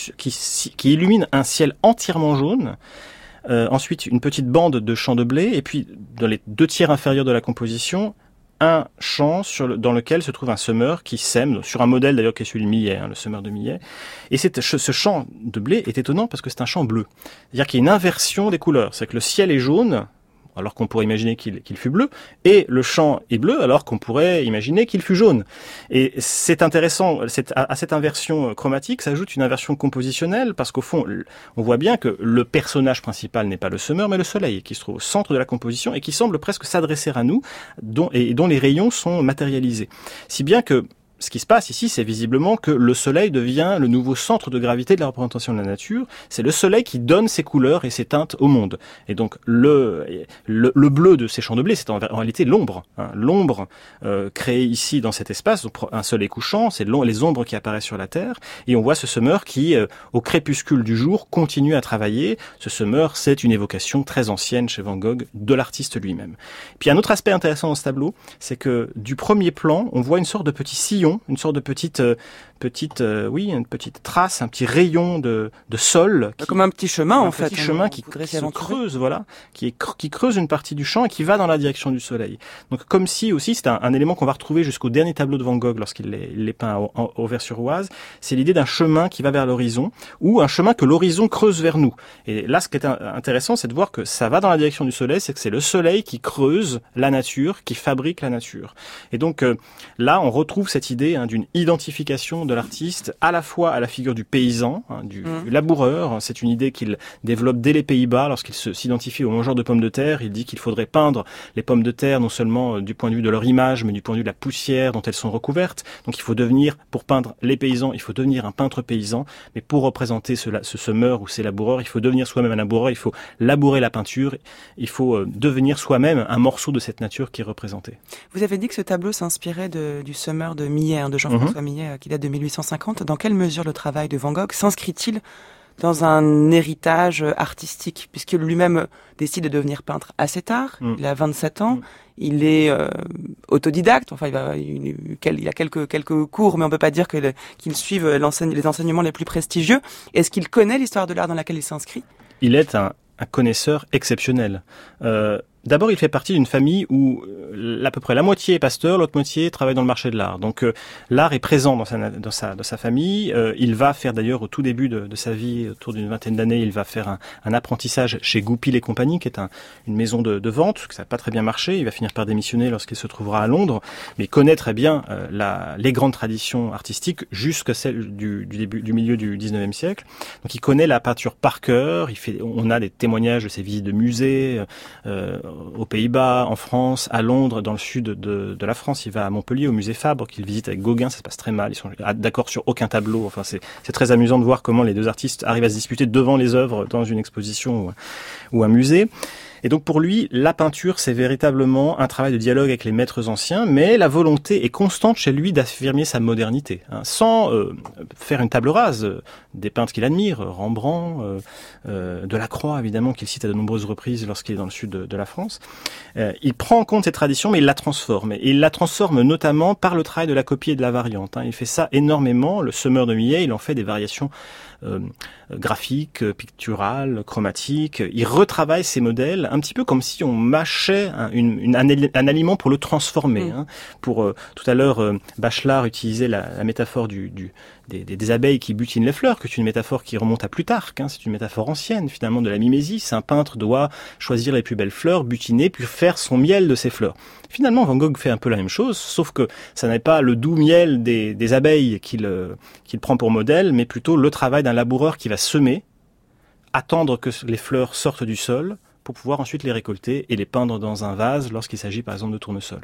qui, qui illumine un ciel entièrement jaune. Euh, ensuite, une petite bande de champs de blé, et puis dans les deux tiers inférieurs de la composition, un champ sur le, dans lequel se trouve un semeur qui sème, sur un modèle d'ailleurs qui est celui de Millet, hein, le semeur de Millet. Et c'est, ce champ de blé est étonnant parce que c'est un champ bleu. C'est-à-dire qu'il y a une inversion des couleurs. C'est que le ciel est jaune, alors qu'on pourrait imaginer qu'il, qu'il fut bleu, et le champ est bleu, alors qu'on pourrait imaginer qu'il fut jaune. Et c'est intéressant, c'est, à, à cette inversion chromatique s'ajoute une inversion compositionnelle, parce qu'au fond, on voit bien que le personnage principal n'est pas le semeur, mais le soleil, qui se trouve au centre de la composition, et qui semble presque s'adresser à nous, dont, et dont les rayons sont matérialisés. Si bien que ce qui se passe ici, c'est visiblement que le soleil devient le nouveau centre de gravité de la représentation de la nature. C'est le soleil qui donne ses couleurs et ses teintes au monde. Et donc le le, le bleu de ces champs de blé, c'est en, en réalité l'ombre. Hein. L'ombre euh, créée ici dans cet espace, donc un soleil couchant, c'est les ombres qui apparaissent sur la terre. Et on voit ce semeur qui, euh, au crépuscule du jour, continue à travailler. Ce semeur, c'est une évocation très ancienne chez Van Gogh de l'artiste lui-même. Puis un autre aspect intéressant dans ce tableau, c'est que du premier plan, on voit une sorte de petit sillon, une sorte de petite, euh, petite, euh, oui, une petite trace, un petit rayon de, de sol. Qui, Comme un petit chemin, en un fait. Un petit chemin qui, qui se creuse, voilà, qui, est, qui creuse une partie du champ et qui va dans la direction du soleil. Donc, comme si aussi, c'est un, un élément qu'on va retrouver jusqu'au dernier tableau de Van Gogh lorsqu'il les, les peint au, au, au Auvers-sur-Oise, c'est l'idée d'un chemin qui va vers l'horizon, ou un chemin que l'horizon creuse vers nous. Et là, ce qui est intéressant, c'est de voir que ça va dans la direction du soleil, c'est que c'est le soleil qui creuse la nature, qui fabrique la nature. Et donc, euh, là, on retrouve cette idée hein, d'une identification de l'artiste à la fois à la figure du paysan, hein, du, mmh. du laboureur. C'est une idée qu'il développe dès les Pays-Bas lorsqu'il se, s'identifie au mangeur de pommes de terre. Il dit qu'il faudrait peindre les pommes de terre non seulement du point de vue de leur image, mais du point de vue de la poussière dont elles sont recouvertes. Donc il faut devenir, pour peindre les paysans, il faut devenir un peintre paysan. Mais pour représenter ce, ce semeur ou ces laboureurs, il faut devenir soi-même un laboureur, il faut labourer la peinture, il faut euh, devenir soi-même un morceau de cette nature qui est représentée. Vous avez dit que ce tableau s'inspirait de, du semeur de Millet, hein, de Jean-François mmh. Millet, qui date de mille huit cent cinquante. Dans quelle mesure le travail de Van Gogh s'inscrit-il dans un héritage artistique, puisque lui-même décide de devenir peintre assez tard, mmh. il a vingt-sept ans, mmh. il est euh, autodidacte, enfin il, va, il, il a quelques, quelques cours, mais on peut pas dire que, qu'il suive l'enseigne, les enseignements les plus prestigieux. Est-ce qu'il connaît l'histoire de l'art dans laquelle il s'inscrit ? Il est un, un connaisseur exceptionnel. Euh, D'abord, il fait partie d'une famille où euh, à peu près la moitié est pasteur, l'autre moitié travaille dans le marché de l'art. Donc euh, l'art est présent dans sa dans sa dans sa famille. Euh, il va faire d'ailleurs au tout début de, de sa vie, autour d'une vingtaine d'années, il va faire un, un apprentissage chez Goupil et compagnie, qui est un, une maison de, de vente, que ça n'a pas très bien marché. Il va finir par démissionner lorsqu'il se trouvera à Londres, mais il connaît très bien euh, la, les grandes traditions artistiques jusqu'à celles du, du début du milieu du dix-neuvième siècle. Donc il connaît la peinture par cœur. Il fait, on a des témoignages de ses visites de musées. Euh, aux Pays-Bas, en France, à Londres, dans le sud de, de la France. Il va à Montpellier, au musée Fabre, qu'il visite avec Gauguin. Ça se passe très mal. Ils sont d'accord sur aucun tableau. Enfin, c'est, c'est très amusant de voir comment les deux artistes arrivent à se disputer devant les œuvres dans une exposition ou, ou un musée. Et donc pour lui, la peinture, c'est véritablement un travail de dialogue avec les maîtres anciens, mais la volonté est constante chez lui d'affirmer sa modernité, hein, sans euh, faire une table rase. Des peintres qu'il admire, Rembrandt, euh, euh, Delacroix évidemment, qu'il cite à de nombreuses reprises lorsqu'il est dans le sud de, de la France. Euh, il prend en compte ces traditions, mais il la transforme. Et il la transforme notamment par le travail de la copie et de la variante. Hein. Il fait ça énormément. Le semeur de Millet, il en fait des variations euh, graphiques, picturales, chromatiques. Il retravaille ces modèles un petit peu comme si on mâchait un, une, une, un, un aliment pour le transformer. Mmh. Hein. Pour euh, tout à l'heure, euh, Bachelard utilisait la, la métaphore du, du, des, des, des abeilles qui butinent les fleurs, que c'est une métaphore qui remonte à Plutarque. Hein. C'est une métaphore ancienne, finalement, de la mimésis. Un peintre doit choisir les plus belles fleurs, butiner, puis faire son miel de ces fleurs. Finalement, Van Gogh fait un peu la même chose, sauf que ça n'est pas le doux miel des, des abeilles qu'il, euh, qu'il prend pour modèle, mais plutôt le travail d'un laboureur qui va semer, attendre que les fleurs sortent du sol, pour pouvoir ensuite les récolter et les peindre dans un vase lorsqu'il s'agit par exemple de tournesol.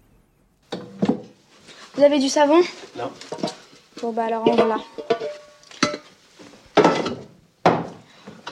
Vous avez du savon ? Non. Bon bah alors en voilà.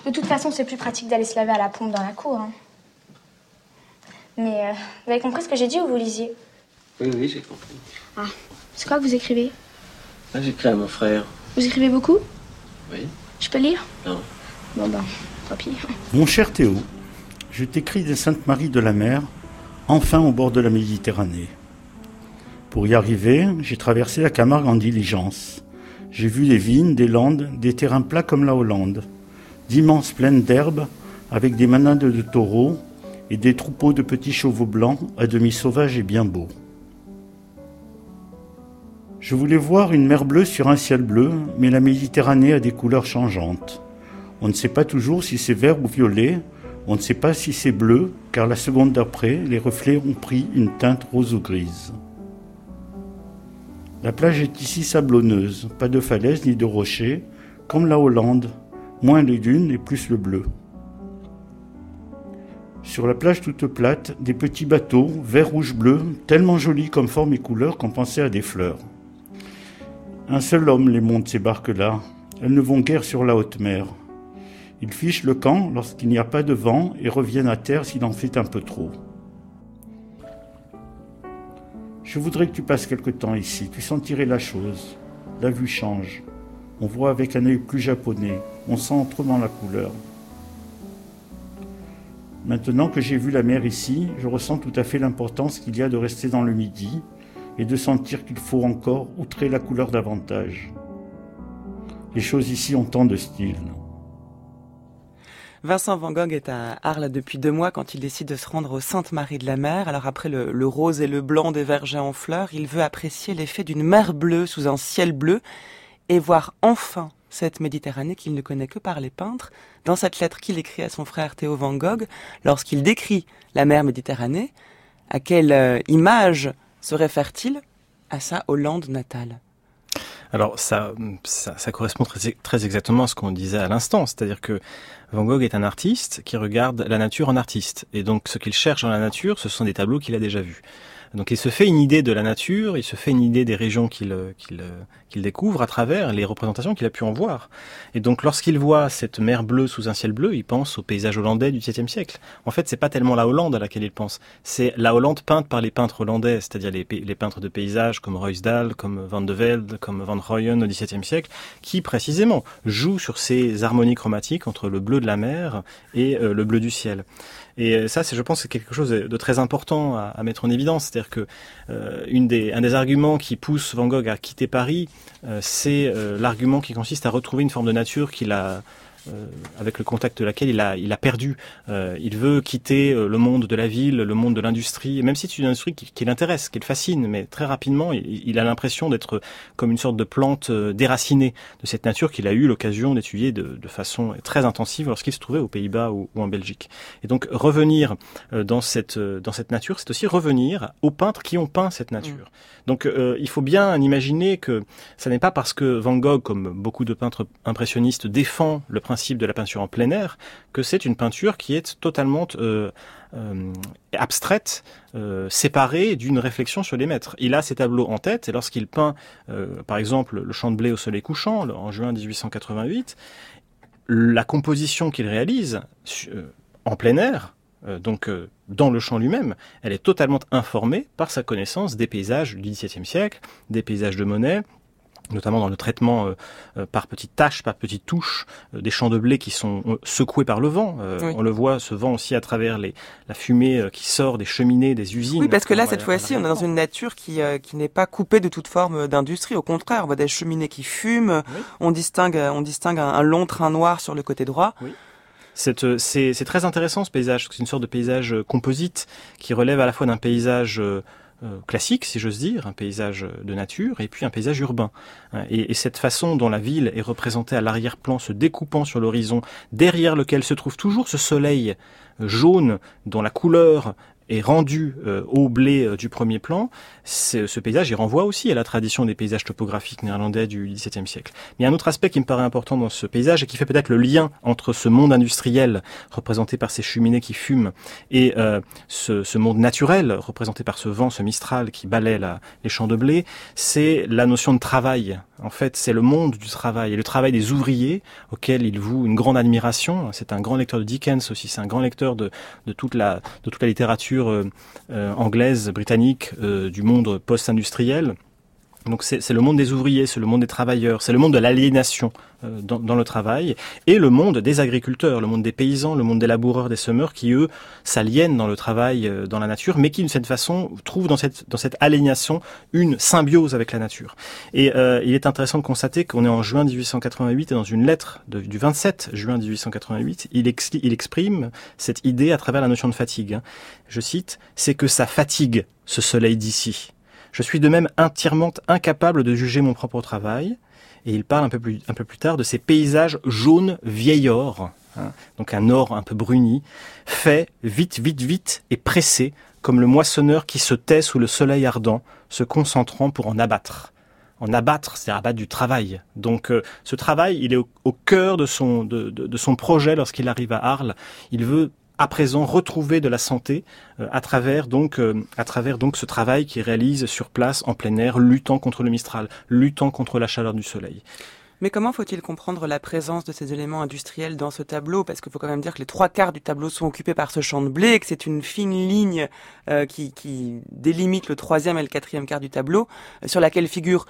De toute façon, c'est plus pratique d'aller se laver à la pompe dans la cour. Hein. Mais euh, vous avez compris ce que j'ai dit ou vous lisiez? Oui, oui, j'ai compris. Ah, c'est quoi que vous écrivez? Ah, j'écris à mon frère. Vous écrivez beaucoup? Oui. Je peux lire? Non. Bon ben, tant pis. Mon cher Théo, je t'écris des Saintes-Maries de la Mer, enfin au bord de la Méditerranée. Pour y arriver, j'ai traversé la Camargue en diligence. J'ai vu des vignes, des landes, des terrains plats comme la Hollande, d'immenses plaines d'herbes avec des manades de taureaux et des troupeaux de petits chevaux blancs à demi sauvages et bien beaux. Je voulais voir une mer bleue sur un ciel bleu, mais la Méditerranée a des couleurs changeantes. On ne sait pas toujours si c'est vert ou violet, on ne sait pas si c'est bleu, car la seconde d'après, les reflets ont pris une teinte rose ou grise. La plage est ici sablonneuse, pas de falaises ni de rochers, comme la Hollande, moins les dunes et plus le bleu. Sur la plage toute plate, des petits bateaux, vert, rouge, bleu, tellement jolis comme forme et couleur qu'on pensait à des fleurs. Un seul homme les monte ces barques-là, elles ne vont guère sur la haute mer. Ils fichent le camp lorsqu'il n'y a pas de vent et reviennent à terre s'il en fait un peu trop. Je voudrais que tu passes quelque temps ici, tu sentirais la chose. La vue change. On voit avec un œil plus japonais, on sent autrement la couleur. Maintenant que j'ai vu la mer ici, je ressens tout à fait l'importance qu'il y a de rester dans le Midi et de sentir qu'il faut encore outrer la couleur davantage. Les choses ici ont tant de style. Vincent Van Gogh est à Arles depuis deux mois quand il décide de se rendre aux Saintes-Maries de la Mer. Alors après le, le rose et le blanc des vergers en fleurs, il veut apprécier l'effet d'une mer bleue sous un ciel bleu et voir enfin cette Méditerranée qu'il ne connaît que par les peintres. Dans cette lettre qu'il écrit à son frère Théo Van Gogh, lorsqu'il décrit la mer Méditerranée, à quelle euh, image se réfère-t-il? À sa Hollande natale. Alors ça, ça, ça correspond très, très exactement à ce qu'on disait à l'instant, c'est-à-dire que Van Gogh est un artiste qui regarde la nature en artiste, et donc ce qu'il cherche dans la nature, ce sont des tableaux qu'il a déjà vus. Donc il se fait une idée de la nature, il se fait une idée des régions qu'il qu'il qu'il découvre à travers les représentations qu'il a pu en voir. Et donc lorsqu'il voit cette mer bleue sous un ciel bleu, il pense au paysage hollandais du dix-septième siècle. En fait, c'est pas tellement la Hollande à laquelle il pense, c'est la Hollande peinte par les peintres hollandais, c'est-à-dire les, les peintres de paysages comme Ruysdael, comme Van de Velde, comme Van Rooyen au dix-septième siècle, qui précisément jouent sur ces harmonies chromatiques entre le bleu de la mer et euh, le bleu du ciel. Et ça, c'est, je pense, c'est quelque chose de très important à, à mettre en évidence. C'est-à-dire que euh, une des, un des arguments qui pousse Van Gogh à quitter Paris, euh, c'est euh, l'argument qui consiste à retrouver une forme de nature qu'il a, euh, avec le contact de laquelle il a, il a perdu. Euh, il veut quitter euh, le monde de la ville, le monde de l'industrie, même si c'est une industrie qui, qui l'intéresse, qui le fascine, mais très rapidement, il, il a l'impression d'être comme une sorte de plante euh, déracinée de cette nature qu'il a eu l'occasion d'étudier de, de façon très intensive lorsqu'il se trouvait aux Pays-Bas ou, ou en Belgique. Et donc revenir euh, dans cette euh, dans cette nature, c'est aussi revenir aux peintres qui ont peint cette nature. Mmh. Donc euh, il faut bien imaginer que ça n'est pas parce que Van Gogh, comme beaucoup de peintres impressionnistes, défend le principe de la peinture en plein air, que c'est une peinture qui est totalement euh, euh, abstraite, euh, séparée d'une réflexion sur les maîtres. Il a ses tableaux en tête, et lorsqu'il peint, euh, par exemple, le Champ de blé au soleil couchant, en juin dix-huit cent quatre-vingt-huit, la composition qu'il réalise euh, en plein air, euh, donc euh, dans le champ lui-même, elle est totalement informée par sa connaissance des paysages du dix-septième siècle, des paysages de Monet, notamment dans le traitement euh, euh, par petites taches, par petites touches, euh, des champs de blé qui sont euh, secoués par le vent. Euh, oui. On le voit, ce vent aussi à travers les, la fumée euh, qui sort des cheminées, des usines. Oui, parce que là, cette fois-ci, on est dans une nature qui, euh, qui n'est pas coupée de toute forme d'industrie. Au contraire, on voit des cheminées qui fument, oui. on distingue, on distingue un, un long train noir sur le côté droit. Oui. C'est, c'est, c'est très intéressant ce paysage, c'est une sorte de paysage composite qui relève à la fois d'un paysage euh, Euh, classique, si j'ose dire, un paysage de nature et puis un paysage urbain. Et, et cette façon dont la ville est représentée à l'arrière-plan, se découpant sur l'horizon, derrière lequel se trouve toujours ce soleil jaune dont la couleur est rendu euh, au blé euh, du premier plan, ce paysage il renvoie aussi à la tradition des paysages topographiques néerlandais du dix-septième siècle. Mais il y a un autre aspect qui me paraît important dans ce paysage et qui fait peut-être le lien entre ce monde industriel représenté par ces cheminées qui fument et euh, ce, ce monde naturel représenté par ce vent, ce mistral qui balaie la, les champs de blé, c'est la notion de travail. En fait, c'est le monde du travail et le travail des ouvriers auquel il voue une grande admiration. C'est un grand lecteur de Dickens aussi, c'est un grand lecteur de, de, toute, la, de toute la littérature euh, euh, anglaise, britannique, euh, du monde post-industriel. Donc c'est, c'est le monde des ouvriers, c'est le monde des travailleurs, c'est le monde de l'aliénation euh, dans, dans le travail, et le monde des agriculteurs, le monde des paysans, le monde des laboureurs, des semeurs, qui eux s'aliènent dans le travail, euh, dans la nature, mais qui d'une certaine façon trouvent dans cette, dans cette aliénation une symbiose avec la nature. Et euh, il est intéressant de constater qu'on est en juin dix-huit cent quatre-vingt-huit, et dans une lettre de, du vingt-sept juin dix-huit cent quatre-vingt-huit, il, ex, il exprime cette idée à travers la notion de fatigue. Hein. Je cite, « C'est que ça fatigue ce soleil d'ici. Je suis de même entièrement incapable de juger mon propre travail. » Et il parle un peu plus, un peu plus tard de ces paysages jaunes vieil or, hein, donc un or un peu bruni, fait vite, vite, vite et pressé, comme le moissonneur qui se tait sous le soleil ardent, se concentrant pour en abattre. En abattre, c'est abattre du travail. Donc euh, ce travail, il est au, au cœur de son, de, de, de son projet lorsqu'il arrive à Arles. Il veut à présent retrouver de la santé euh, à travers donc euh, à travers donc ce travail qu'il réalise sur place en plein air, luttant contre le Mistral, luttant contre la chaleur du soleil. Mais comment faut-il comprendre la présence de ces éléments industriels dans ce tableau ? Parce qu'il faut quand même dire que les trois quarts du tableau sont occupés par ce champ de blé, que c'est une fine ligne euh, qui, qui délimite le troisième et le quatrième quart du tableau, euh, sur laquelle figure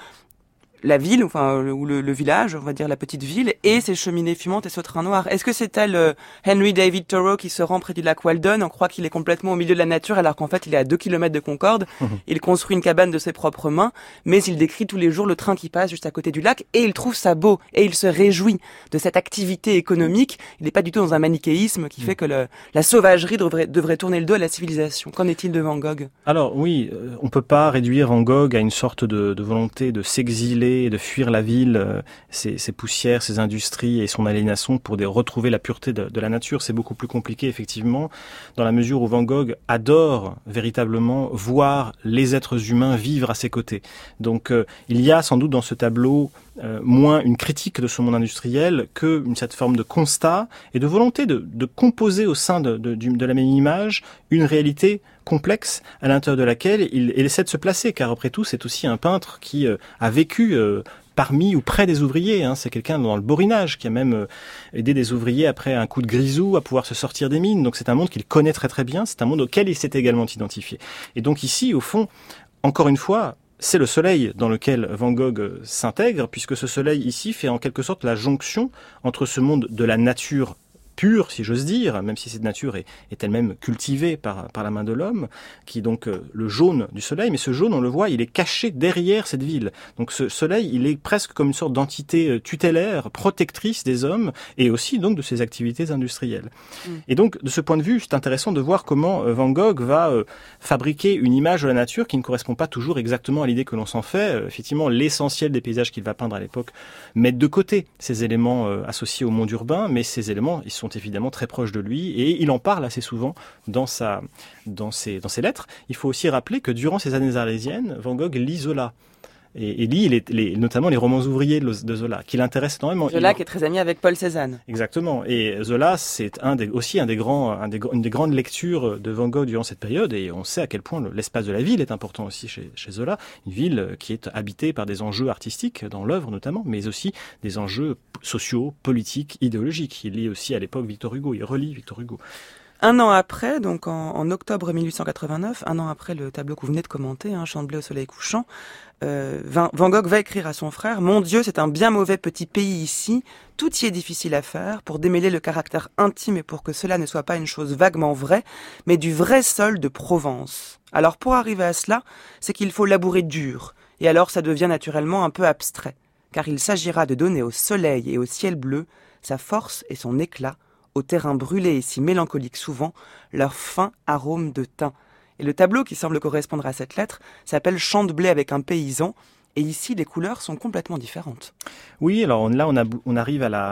la ville, enfin le, ou le, le village, on va dire la petite ville, et ses cheminées fumantes et ce train noir. Est-ce que c'est tel euh, Henry David Thoreau qui se rend près du lac Walden? On croit qu'il est complètement au milieu de la nature, alors qu'en fait il est à deux kilomètres de Concorde. Mmh. Il construit une cabane de ses propres mains, mais il décrit tous les jours le train qui passe juste à côté du lac, et il trouve ça beau, et il se réjouit de cette activité économique. Il n'est pas du tout dans un manichéisme qui mmh. fait que le, la sauvagerie devrait, devrait tourner le dos à la civilisation. Qu'en est-il de Van Gogh? Alors oui, euh, on peut pas réduire Van Gogh à une sorte de, de volonté de s'exiler et de fuir la ville, euh, ses, ses poussières, ses industries et son aliénation pour des, retrouver la pureté de, de la nature. C'est beaucoup plus compliqué, effectivement, dans la mesure où Van Gogh adore véritablement voir les êtres humains vivre à ses côtés. Donc euh, il y a sans doute dans ce tableau euh, moins une critique de ce monde industriel qu'une cette forme de constat et de volonté de, de composer au sein de, de, de la même image une réalité complexe à l'intérieur de laquelle il, il essaie de se placer, car après tout c'est aussi un peintre qui euh, a vécu euh, parmi ou près des ouvriers, hein. C'est quelqu'un dans le borinage qui a même euh, aidé des ouvriers après un coup de grisou à pouvoir se sortir des mines. Donc c'est un monde qu'il connaît très très bien, c'est un monde auquel il s'est également identifié. Et donc ici, au fond, encore une fois, c'est le soleil dans lequel Van Gogh s'intègre, puisque ce soleil ici fait en quelque sorte la jonction entre ce monde de la nature pure, si j'ose dire, même si cette nature est, est elle-même cultivée par, par la main de l'homme, qui est donc euh, le jaune du soleil, mais ce jaune, on le voit, il est caché derrière cette ville. Donc ce soleil, il est presque comme une sorte d'entité tutélaire, protectrice des hommes, et aussi donc de ses activités industrielles. Mmh. Et donc, de ce point de vue, c'est intéressant de voir comment euh, Van Gogh va euh, fabriquer une image de la nature qui ne correspond pas toujours exactement à l'idée que l'on s'en fait. Euh, effectivement, l'essentiel des paysages qu'il va peindre à l'époque met de côté ces éléments euh, associés au monde urbain, mais ces éléments, ils sont sont évidemment très proches de lui et il en parle assez souvent dans, sa, dans, ses, dans ses lettres. Il faut aussi rappeler que durant ces années arlésiennes, Van Gogh lit Zola. Et, et lit les, les, notamment les romans ouvriers de, de Zola, qui l'intéressent énormément. Zola il... qui est très ami avec Paul Cézanne. Exactement. Et Zola, c'est un des, aussi un des grands, un des, une des grandes lectures de Van Gogh durant cette période. Et on sait à quel point l'espace de la ville est important aussi chez, chez Zola. Une ville qui est habitée par des enjeux artistiques, dans l'œuvre notamment, mais aussi des enjeux sociaux, politiques, idéologiques. Il lit aussi à l'époque Victor Hugo, il relit Victor Hugo. Un an après, donc en, en octobre mille huit cent quatre-vingt-neuf, un an après le tableau que vous venez de commenter, hein, Champ de blé au soleil couchant, euh, Van, Van Gogh va écrire à son frère « Mon Dieu, c'est un bien mauvais petit pays ici, tout y est difficile à faire pour démêler le caractère intime et pour que cela ne soit pas une chose vaguement vraie, mais du vrai sol de Provence. Alors pour arriver à cela, c'est qu'il faut labourer dur, et alors ça devient naturellement un peu abstrait, car il s'agira de donner au soleil et au ciel bleu sa force et son éclat, au terrain brûlé et si mélancolique souvent, leur fin arôme de thym. » Et le tableau qui semble correspondre à cette lettre s'appelle « Champ de blé avec un paysan ». Et ici, les couleurs sont complètement différentes. Oui, alors là, on, a, on arrive à la,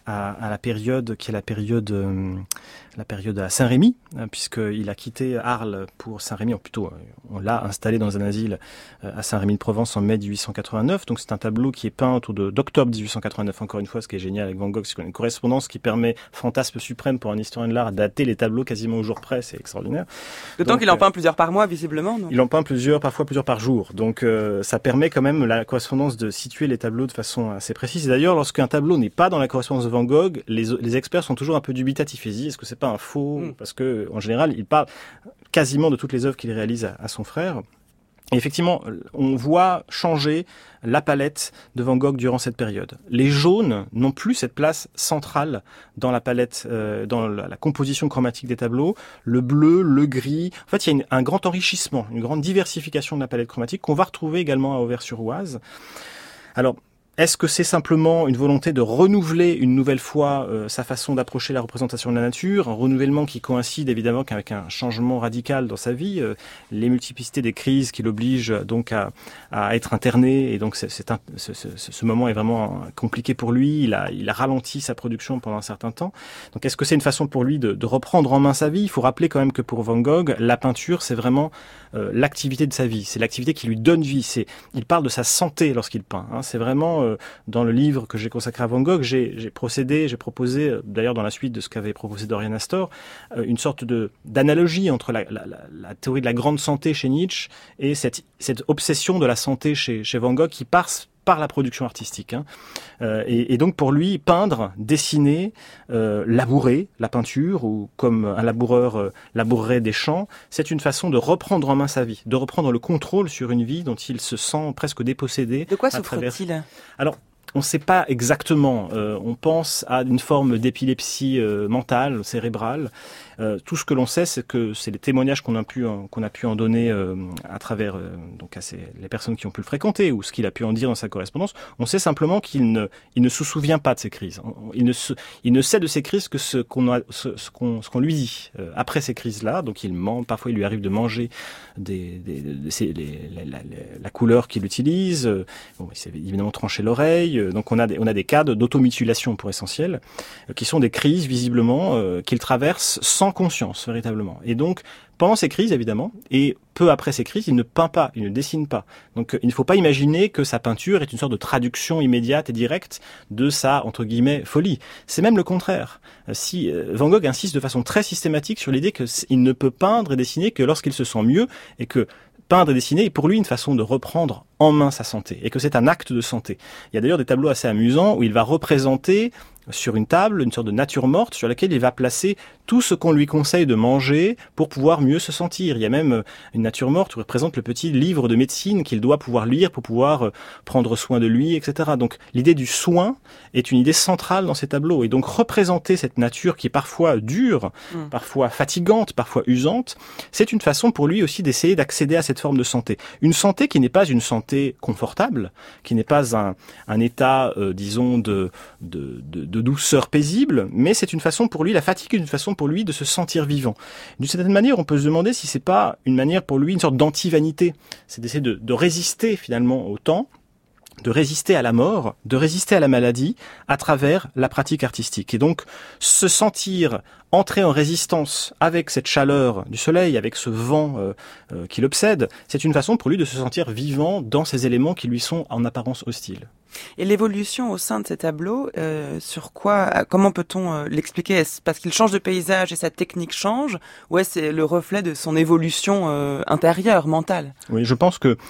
à, à la période qui est la période, euh, la période à Saint-Rémy, hein, puisqu'il a quitté Arles pour Saint-Rémy, ou plutôt on l'a installé dans un asile euh, à Saint-Rémy-de-Provence en mai dix-huit cent quatre-vingt-neuf. Donc c'est un tableau qui est peint autour de, d'octobre dix-huit cent quatre-vingt-neuf. Encore une fois, ce qui est génial avec Van Gogh, c'est qu'on a une correspondance qui permet, fantasme suprême pour un historien de l'art, à dater les tableaux quasiment au jour près. C'est extraordinaire. D'autant qu'il en peint plusieurs par mois, visiblement. Non il en peint plusieurs, parfois plusieurs par jour. Donc euh, ça permet quand même la correspondance de situer les tableaux de façon assez précise. Et d'ailleurs, lorsqu'un tableau n'est pas dans la correspondance de Van Gogh, les, les experts sont toujours un peu dubitatifs. Ils disent, est-ce que c'est pas un faux mmh. Parce que en général, il parle quasiment de toutes les œuvres qu'il réalise à, à son frère. Et effectivement, on voit changer la palette de Van Gogh durant cette période. Les jaunes n'ont plus cette place centrale dans la palette, euh, dans la, la composition chromatique des tableaux. Le bleu, le gris. En fait, il y a une, un grand enrichissement, une grande diversification de la palette chromatique qu'on va retrouver également à Auvers-sur-Oise. Alors, est-ce que c'est simplement une volonté de renouveler une nouvelle fois euh, sa façon d'approcher la représentation de la nature, un renouvellement qui coïncide évidemment avec un changement radical dans sa vie, euh, les multiplicités des crises qui l'obligent donc à, à être interné, et donc c'est, c'est un, ce, ce, ce moment est vraiment compliqué pour lui, il a, il a ralenti sa production pendant un certain temps. Donc est-ce que c'est une façon pour lui de, de reprendre en main sa vie ? Il faut rappeler quand même que pour Van Gogh, la peinture c'est vraiment euh, l'activité de sa vie, c'est l'activité qui lui donne vie, c'est, il parle de sa santé lorsqu'il peint, hein, c'est vraiment... Euh, dans le livre que j'ai consacré à Van Gogh, j'ai, j'ai procédé, j'ai proposé, d'ailleurs dans la suite de ce qu'avait proposé Dorian Astor, une sorte de, d'analogie entre la, la, la théorie de la grande santé chez Nietzsche et cette, cette obsession de la santé chez, chez Van Gogh qui passe par la production artistique. Hein. Euh, et, et donc pour lui, peindre, dessiner, euh, labourer la peinture, ou comme un laboureur euh, labourerait des champs, c'est une façon de reprendre en main sa vie, de reprendre le contrôle sur une vie dont il se sent presque dépossédé. De quoi souffre-t-il ? Travers... Alors, on ne sait pas exactement. Euh, on pense à une forme d'épilepsie euh, mentale, cérébrale. Euh, tout ce que l'on sait, c'est que c'est les témoignages qu'on a pu en, qu'on a pu en donner euh, à travers euh, donc à ces, les personnes qui ont pu le fréquenter, ou ce qu'il a pu en dire dans sa correspondance. On sait simplement qu'il ne il ne se souvient pas de ces crises. Il ne se, il ne sait de ces crises que ce qu'on a, ce, ce qu'on ce qu'on lui dit euh, après ces crises-là. Donc il ment. Parfois, il lui arrive de manger des, des, des, des les, la, la, la couleur qu'il utilise. Euh, bon, il s'est évidemment tranché l'oreille. Euh, donc on a des, on a des cas d'automutilation pour essentiel, euh, qui sont des crises visiblement euh, qu'il traverse sans conscience véritablement. Et donc pendant ces crises évidemment, et peu après ces crises, il ne peint pas, il ne dessine pas. Donc il ne faut pas imaginer que sa peinture est une sorte de traduction immédiate et directe de sa entre guillemets folie. C'est même le contraire. Si Van Gogh insiste de façon très systématique sur l'idée qu'il ne peut peindre et dessiner que lorsqu'il se sent mieux, et que peindre et dessiner est pour lui une façon de reprendre en main sa santé, et que c'est un acte de santé. Il y a d'ailleurs des tableaux assez amusants où il va représenter sur une table une sorte de nature morte sur laquelle il va placer tout ce qu'on lui conseille de manger pour pouvoir mieux se sentir. Il y a même une nature morte où il représente le petit livre de médecine qu'il doit pouvoir lire pour pouvoir prendre soin de lui, et cetera. Donc l'idée du soin est une idée centrale dans ces tableaux, et donc représenter cette nature qui est parfois dure, mmh. parfois fatigante, parfois usante, c'est une façon pour lui aussi d'essayer d'accéder à cette forme de santé. Une santé qui n'est pas une santé confortable, qui n'est pas un, un état, euh, disons, de, de, de, de douceur paisible, mais c'est une façon pour lui, la fatigue est une façon pour lui de se sentir vivant. D'une certaine manière, on peut se demander si c'est pas une manière pour lui, une sorte d'anti-vanité. C'est d'essayer de, de résister finalement au temps, de résister à la mort, de résister à la maladie à travers la pratique artistique. Et donc, se sentir entrer en résistance avec cette chaleur du soleil, avec ce vent euh, euh, qui l'obsède, c'est une façon pour lui de se sentir vivant dans ces éléments qui lui sont en apparence hostiles. Et l'évolution au sein de ces tableaux, euh, sur quoi, comment peut-on euh, l'expliquer ? Est-ce parce qu'il change de paysage et sa technique change, ou est-ce c'est le reflet de son évolution euh, intérieure, mentale ? Oui, je pense que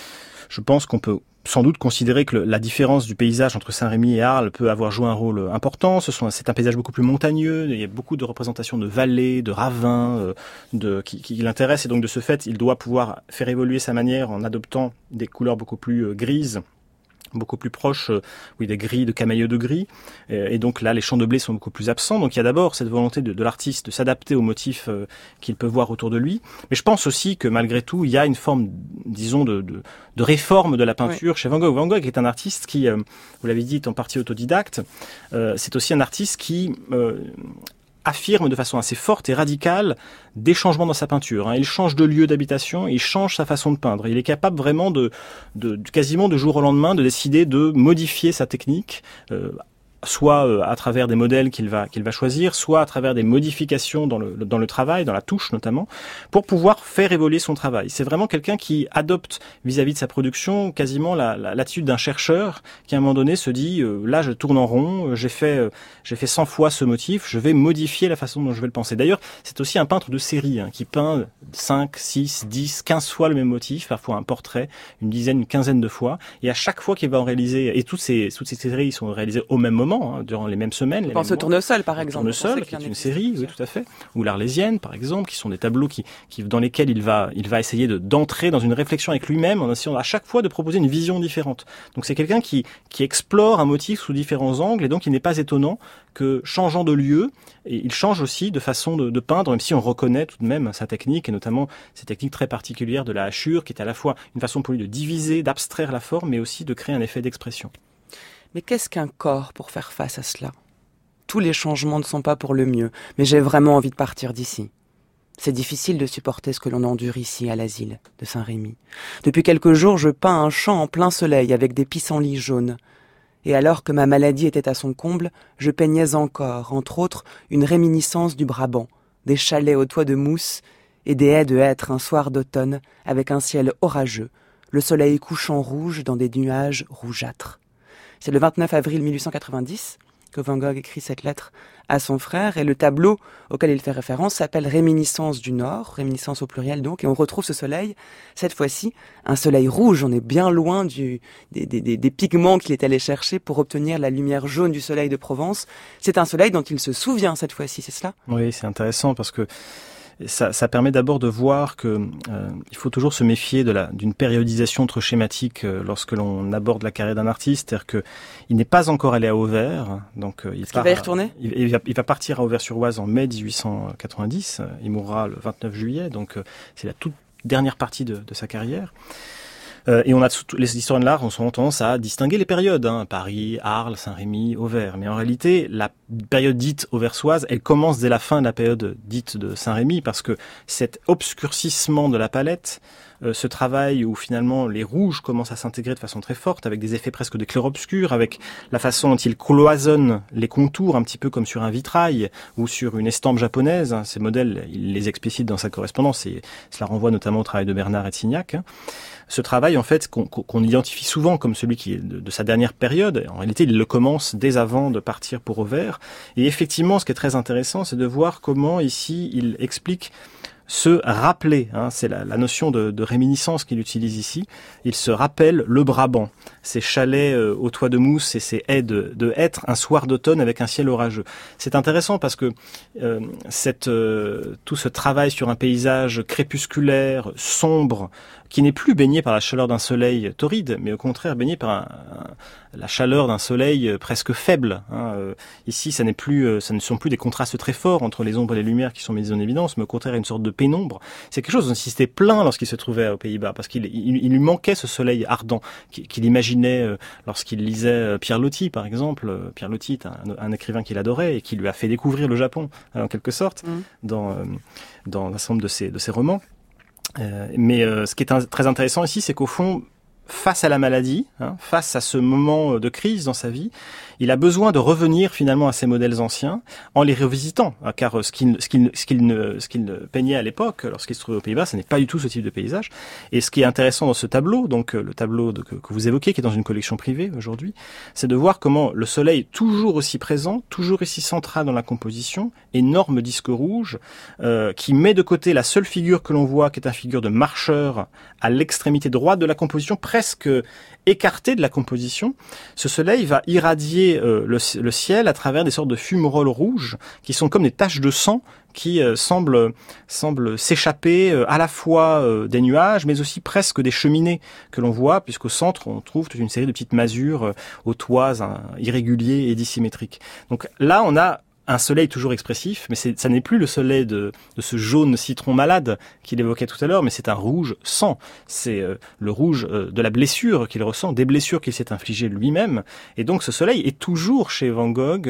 je pense qu'on peut sans doute considérer que le, la différence du paysage entre Saint-Rémy et Arles peut avoir joué un rôle important. Ce sont, c'est un paysage beaucoup plus montagneux, il y a beaucoup de représentations de vallées, de ravins euh, de, qui, qui l'intéressent, et donc de ce fait, il doit pouvoir faire évoluer sa manière en adoptant des couleurs beaucoup plus euh, grises, beaucoup plus proches, euh, oui, des gris, de camailleux de gris, euh, et donc là les champs de blé sont beaucoup plus absents. Donc il y a d'abord cette volonté de, de l'artiste de s'adapter aux motifs euh, qu'il peut voir autour de lui, mais je pense aussi que malgré tout il y a une forme, disons, de, de, de réforme de la peinture oui. chez Van Gogh. Van Gogh est un artiste qui, euh, vous l'avez dit, est en partie autodidacte, euh, c'est aussi un artiste qui euh, affirme de façon assez forte et radicale des changements dans sa peinture. Hein. Il change de lieu d'habitation, il change sa façon de peindre. Il est capable vraiment de, de, de quasiment de jour au lendemain de décider de modifier sa technique euh, soit euh, à travers des modèles qu'il va qu'il va choisir, soit à travers des modifications dans le dans le travail, dans la touche notamment, pour pouvoir faire évoluer son travail. C'est vraiment quelqu'un qui adopte vis-à-vis de sa production quasiment la, la, l'attitude d'un chercheur qui à un moment donné se dit euh, là je tourne en rond, euh, j'ai fait euh, j'ai fait cent fois ce motif, je vais modifier la façon dont je vais le penser. D'ailleurs, c'est aussi un peintre de série hein, qui peint cinq, six, dix, quinze fois le même motif, parfois un portrait, une dizaine, une quinzaine de fois, et à chaque fois qu'il va en réaliser, et toutes ces toutes ces séries sont réalisées au même moment, hein, durant les mêmes semaines. On pense au Tournesol, par exemple. Le Tournesol, qui est une série, oui, tout à fait, ou l'Arlésienne, par exemple, qui sont des tableaux qui, qui dans lesquels il va il va essayer de d'entrer dans une réflexion avec lui-même en essayant à chaque fois de proposer une vision différente. Donc c'est quelqu'un qui qui explore un motif sous différents angles, et donc il n'est pas étonnant que, changeant de lieu, et il change aussi de façon de, de peindre, même si on reconnaît tout de même sa technique, et notamment cette technique très particulière de la hachure, qui est à la fois une façon pour lui de diviser, d'abstraire la forme, mais aussi de créer un effet d'expression. Mais qu'est-ce qu'un corps pour faire face à cela ? Tous les changements ne sont pas pour le mieux, mais j'ai vraiment envie de partir d'ici. C'est difficile de supporter ce que l'on endure ici, à l'asile de Saint-Rémy. Depuis quelques jours, je peins un champ en plein soleil avec des pissenlits jaunes. Et alors que ma maladie était à son comble, je peignais encore, entre autres, une réminiscence du Brabant, des chalets aux toits de mousse et des haies de hêtres un soir d'automne, avec un ciel orageux, le soleil couchant rouge dans des nuages rougeâtres. C'est le vingt-neuf avril mille huit cent quatre-vingt-dix que Van Gogh écrit cette lettre à son frère, et le tableau auquel il fait référence s'appelle Réminiscence du Nord, réminiscence au pluriel donc, et on retrouve ce soleil, cette fois-ci, un soleil rouge. On est bien loin du, des, des, des pigments qu'il est allé chercher pour obtenir la lumière jaune du soleil de Provence. C'est un soleil dont il se souvient cette fois-ci, c'est cela ? Oui, c'est intéressant parce que Ça, ça permet d'abord de voir que euh, il faut toujours se méfier de la d'une périodisation trop schématique euh, lorsque l'on aborde la carrière d'un artiste, c'est-à-dire que il n'est pas encore allé à Auvers, donc euh, il, Est-ce qu'il va y retourner ? il, il, va, il va partir à Auvers-sur-Oise en mai dix-huit cent quatre-vingt-dix. Il mourra le vingt-neuf juillet, donc euh, c'est la toute dernière partie de, de sa carrière. Euh, et on a les historiens de l'art ont tendance à distinguer les périodes, hein, Paris, Arles, Saint-Rémy, Auvers. Mais en réalité, la période dite auversoise, elle commence dès la fin de la période dite de Saint-Rémy, parce que cet obscurcissement de la palette, euh, ce travail où finalement les rouges commencent à s'intégrer de façon très forte, avec des effets presque de clair-obscur, avec la façon dont il cloisonne les contours, un petit peu comme sur un vitrail ou sur une estampe japonaise. Hein, ces modèles, il les explicite dans sa correspondance, et cela renvoie notamment au travail de Bernard et de Signac. Hein. Ce travail, en fait, qu'on, qu'on identifie souvent comme celui qui est de, de sa dernière période, en réalité, il le commence dès avant de partir pour Auvers. Et effectivement, ce qui est très intéressant, c'est de voir comment, ici, il explique se rappeler, hein, c'est la, la notion de, de réminiscence qu'il utilise ici. Il se rappelle le Brabant, ces chalets euh, aux toits de mousse et ces haies de, de hêtres, un soir d'automne avec un ciel orageux. C'est intéressant parce que euh, cette, euh, tout ce travail sur un paysage crépusculaire, sombre, qui n'est plus baigné par la chaleur d'un soleil torride, mais au contraire baigné par un, un, la chaleur d'un soleil presque faible. Hein. Euh, ici, ça n'est plus, euh, ça ne sont plus des contrastes très forts entre les ombres et les lumières qui sont mises en évidence, mais au contraire une sorte de pénombre. C'est quelque chose dont il s'était plein lorsqu'il se trouvait aux Pays-Bas, parce qu'il il, il lui manquait ce soleil ardent qu'il imaginait euh, lorsqu'il lisait euh, Pierre Loti, par exemple. Euh, Pierre Loti est un, un écrivain qu'il adorait et qui lui a fait découvrir le Japon, en quelque sorte, mmh. dans, euh, dans l'ensemble de ses, de ses romans. Euh, mais euh, ce qui est un, très intéressant ici, c'est qu'au fond, face à la maladie, hein, face à ce moment de crise dans sa vie, il a besoin de revenir finalement à ces modèles anciens en les revisitant, hein, car ce qu'il, ce qu'il, ce qu'il ne, ce qu'il peignait à l'époque, lorsqu'il se trouvait aux Pays-Bas, ce n'est pas du tout ce type de paysage. Et ce qui est intéressant dans ce tableau, donc le tableau de, que, que vous évoquez, qui est dans une collection privée aujourd'hui, c'est de voir comment le soleil, toujours aussi présent, toujours aussi central dans la composition, énorme disque rouge, euh, qui met de côté la seule figure que l'on voit, qui est une figure de marcheur à l'extrémité droite de la composition, presque écarté de la composition. Ce soleil va irradier euh, le, le ciel à travers des sortes de fumerolles rouges qui sont comme des taches de sang qui euh, semblent, semblent s'échapper euh, à la fois euh, des nuages, mais aussi presque des cheminées que l'on voit, puisqu'au centre, on trouve toute une série de petites masures euh, aux toits hein, irréguliers et dissymétriques. Donc là, on a un soleil toujours expressif, mais c'est, ça n'est plus le soleil de, de ce jaune citron malade qu'il évoquait tout à l'heure, mais c'est un rouge sang. C'est euh, le rouge euh, de la blessure qu'il ressent, des blessures qu'il s'est infligées lui-même. Et donc ce soleil est toujours chez Van Gogh